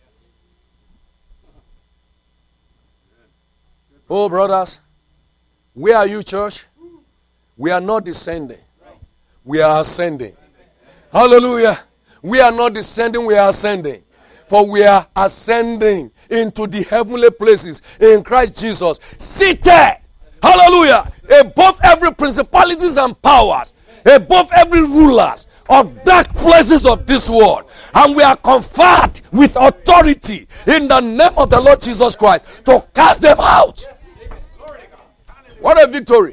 Oh, brothers, where are you, church? We are not descending. We are ascending. Hallelujah. We are not descending, we are ascending. For we are ascending into the heavenly places in Christ Jesus. Seated, hallelujah, above every principalities and powers, above every rulers of dark places of this world. And we are conferred with authority in the name of the Lord Jesus Christ to cast them out. What a victory.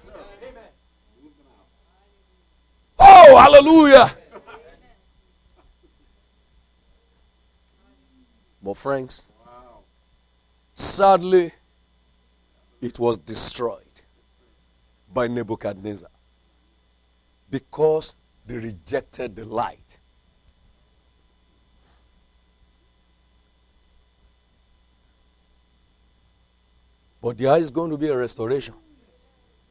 Oh, hallelujah. But friends, sadly, it was destroyed by Nebuchadnezzar because they rejected the light. But there is going to be a restoration.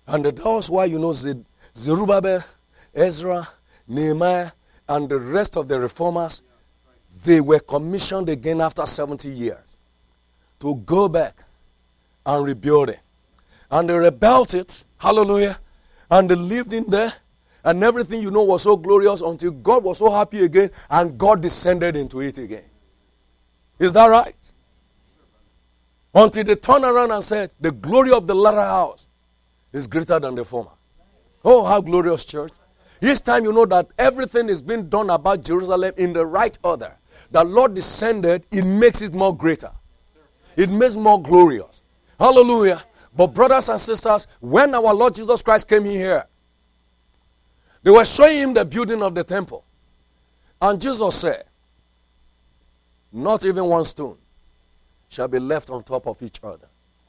And that was why, Zerubbabel, Ezra, Nehemiah, and the rest of the reformers, they were commissioned again after 70 years to go back and rebuild it. And they rebuilt it, hallelujah, and they lived in there, and everything was so glorious until God was so happy again, and God descended into it again. Is that right? Until they turned around and said, the glory of the latter house is greater than the former. Oh, how glorious, church. Each time you know that everything is being done about Jerusalem in the right order. The Lord descended, it makes it more greater. It makes more glorious. Hallelujah. But brothers and sisters, when our Lord Jesus Christ came in here, they were showing him the building of the temple. And Jesus said, not even one stone shall be left on top of each other,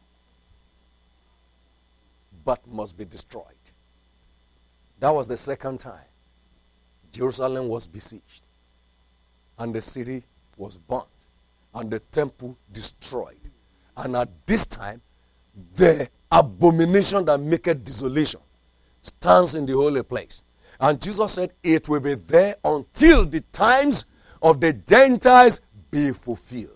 but must be destroyed. That was the second time Jerusalem was besieged, and the city was burnt, and the temple destroyed. And at this time, the abomination that maketh desolation stands in the holy place. And Jesus said, it will be there until the times of the Gentiles be fulfilled.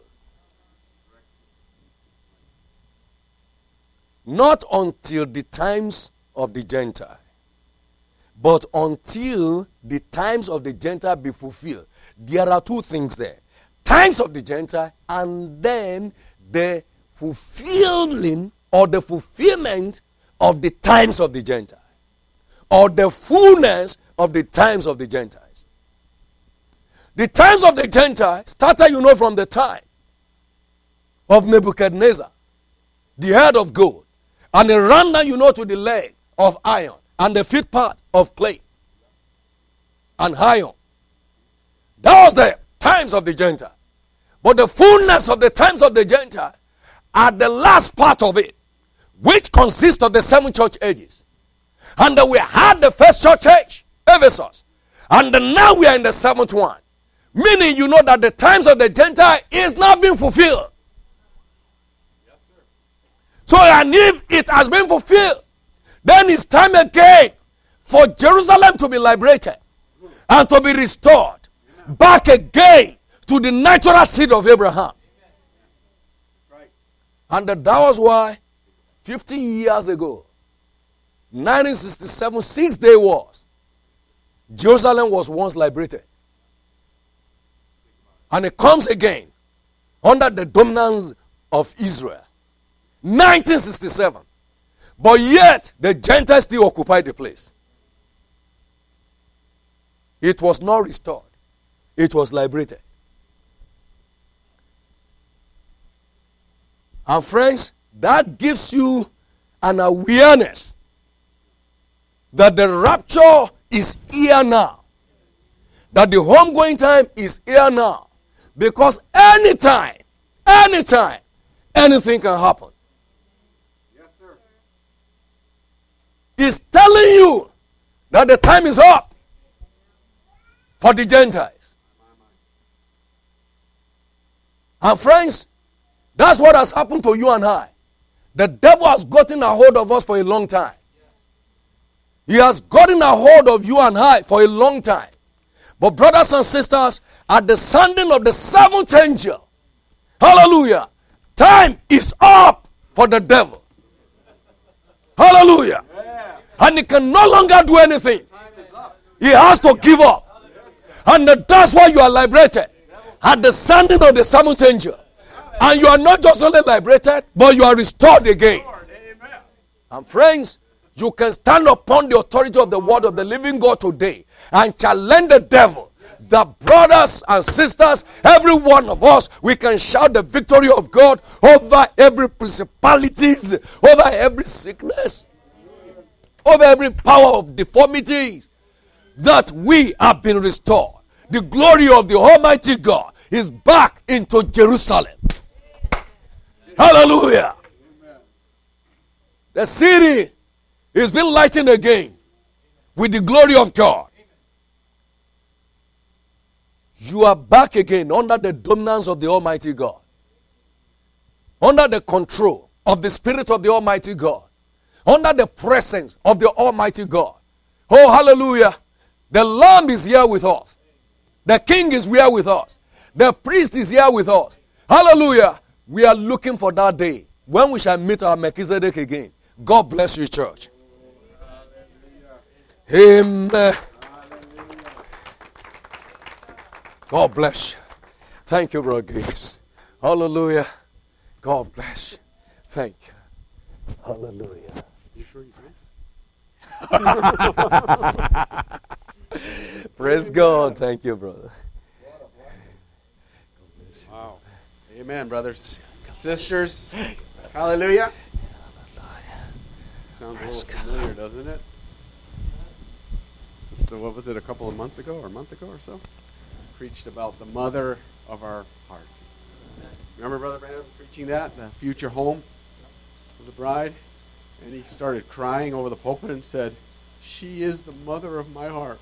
Not until the times of the Gentile, but until the times of the Gentile be fulfilled. There are two things there. Times of the Gentile, and then the fulfilling or the fulfillment of the times of the Gentile, or the fullness of the times of the Gentiles. The times of the Gentile started, from the time of Nebuchadnezzar, the head of gold, and it ran down, to the leg of iron, and the feet part of clay and iron. That was the times of the Gentile. But the fullness of the times of the Gentile are the last part of it, which consists of the 7 church ages. And we had the first church age, Ephesus. And now we are in the 7th one. Meaning, that the times of the Gentile is not being fulfilled. Yes, sir. So, and if it has been fulfilled, then it's time again for Jerusalem to be liberated and to be restored back again to the natural seed of Abraham. Right. And that was why 50 years ago, 1967, 6 days wars, Jerusalem was once liberated. And it comes again under the dominance of Israel. 1967. But yet, the Gentiles still occupied the place. It was not restored. It was liberated. And friends, that gives you an awareness that the rapture is here now. That the homegoing time is here now. Because anytime, anything can happen. Yes, sir. It's telling you that the time is up for the Gentiles. And friends, that's what has happened to you and I. The devil has gotten a hold of us for a long time. He has gotten a hold of you and I for a long time. But brothers and sisters, at the sounding of the 7th angel, hallelujah, time is up for the devil. Hallelujah. Yeah. And he can no longer do anything. He has to give up. And that's why you are liberated. At the sounding of the 7th angel. And you are not just only liberated, but you are restored again. And friends, you can stand upon the authority of the word of the living God today and challenge the devil. The brothers and sisters, every one of us, we can shout the victory of God over every principalities, over every sickness, over every power of deformities, that we have been restored. The glory of the Almighty God is back into Jerusalem. Hallelujah. The city is being lightened again with the glory of God. You are back again under the dominance of the Almighty God. Under the control of the Spirit of the Almighty God. under the presence of the Almighty God. Oh, hallelujah. The Lamb is here with us. The King is here with us. The priest is here with us. Hallelujah. We are looking for that day when we shall meet our Melchizedek again. God bless you, church. Amen. God bless you. Thank you, Brother Gibbs. Hallelujah. God bless you. Thank you. Hallelujah. You sure you Praise God. Thank you, brother. Wow. Amen, brothers. Sisters. Hallelujah. Sounds a little familiar, doesn't it? Just, what was it, a couple of months ago or a month ago or so? Preached about the mother of our heart. Remember Brother Branham preaching that? The future home of the bride? And he started crying over the pulpit and said, "She is the mother of my heart.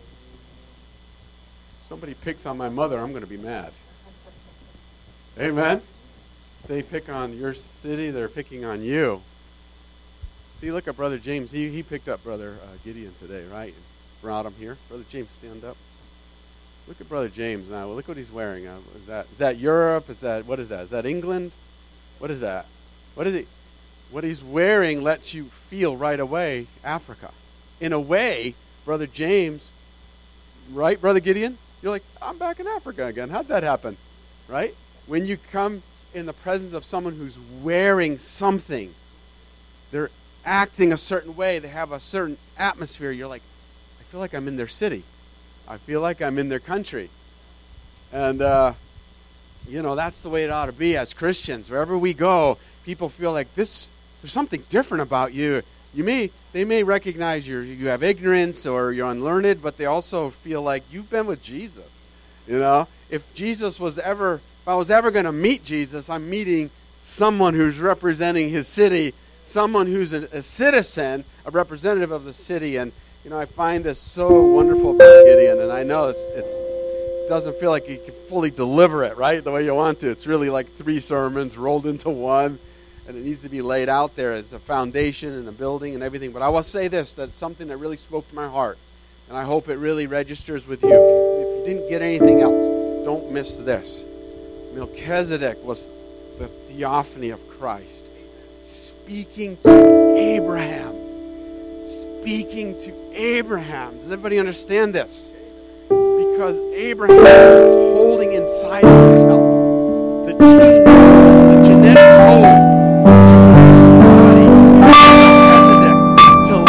If somebody picks on my mother, I'm going to be mad." Amen? They pick on your city, they're picking on you. See, look at Brother James. He picked up Brother Gideon today, right? And brought him here. Brother James, stand up. Look at Brother James now. Well, look what he's wearing. Is that Europe? What is that? Is that England? What is that? What is it? What he's wearing lets you feel right away Africa. In a way, Brother James, right, Brother Gideon? You're like, I'm back in Africa again. How'd that happen? Right? When you come in the presence of someone who's wearing something, they're acting a certain way, they have a certain atmosphere, you're like, I feel like I'm in their city. I feel like I'm in their country. And, that's the way it ought to be as Christians. Wherever we go, people feel like there's something different about you. They may recognize you have ignorance or you're unlearned, but they also feel like you've been with Jesus. If I was ever going to meet Jesus, I'm meeting someone who's representing his city, someone who's a citizen, a representative of the city. And, I find this so wonderful about Gideon, and I know it doesn't feel like you can fully deliver it, right, the way you want to. It's really like 3 sermons rolled into one, and it needs to be laid out there as a foundation and a building and everything. But I will say this, that's something that really spoke to my heart, and I hope it really registers with you. If you didn't get anything else, don't miss this. Melchizedek was the theophany of Christ, speaking to Abraham. Speaking to Abraham. Does everybody understand this? Because Abraham was holding inside of himself the gene, the genetic code to produce the body of Melchizedek to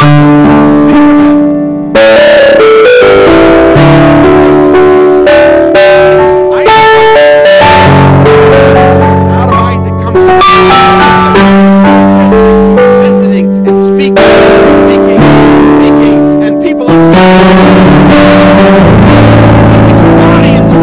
out of Isaac comes visiting and speaking, and people are body into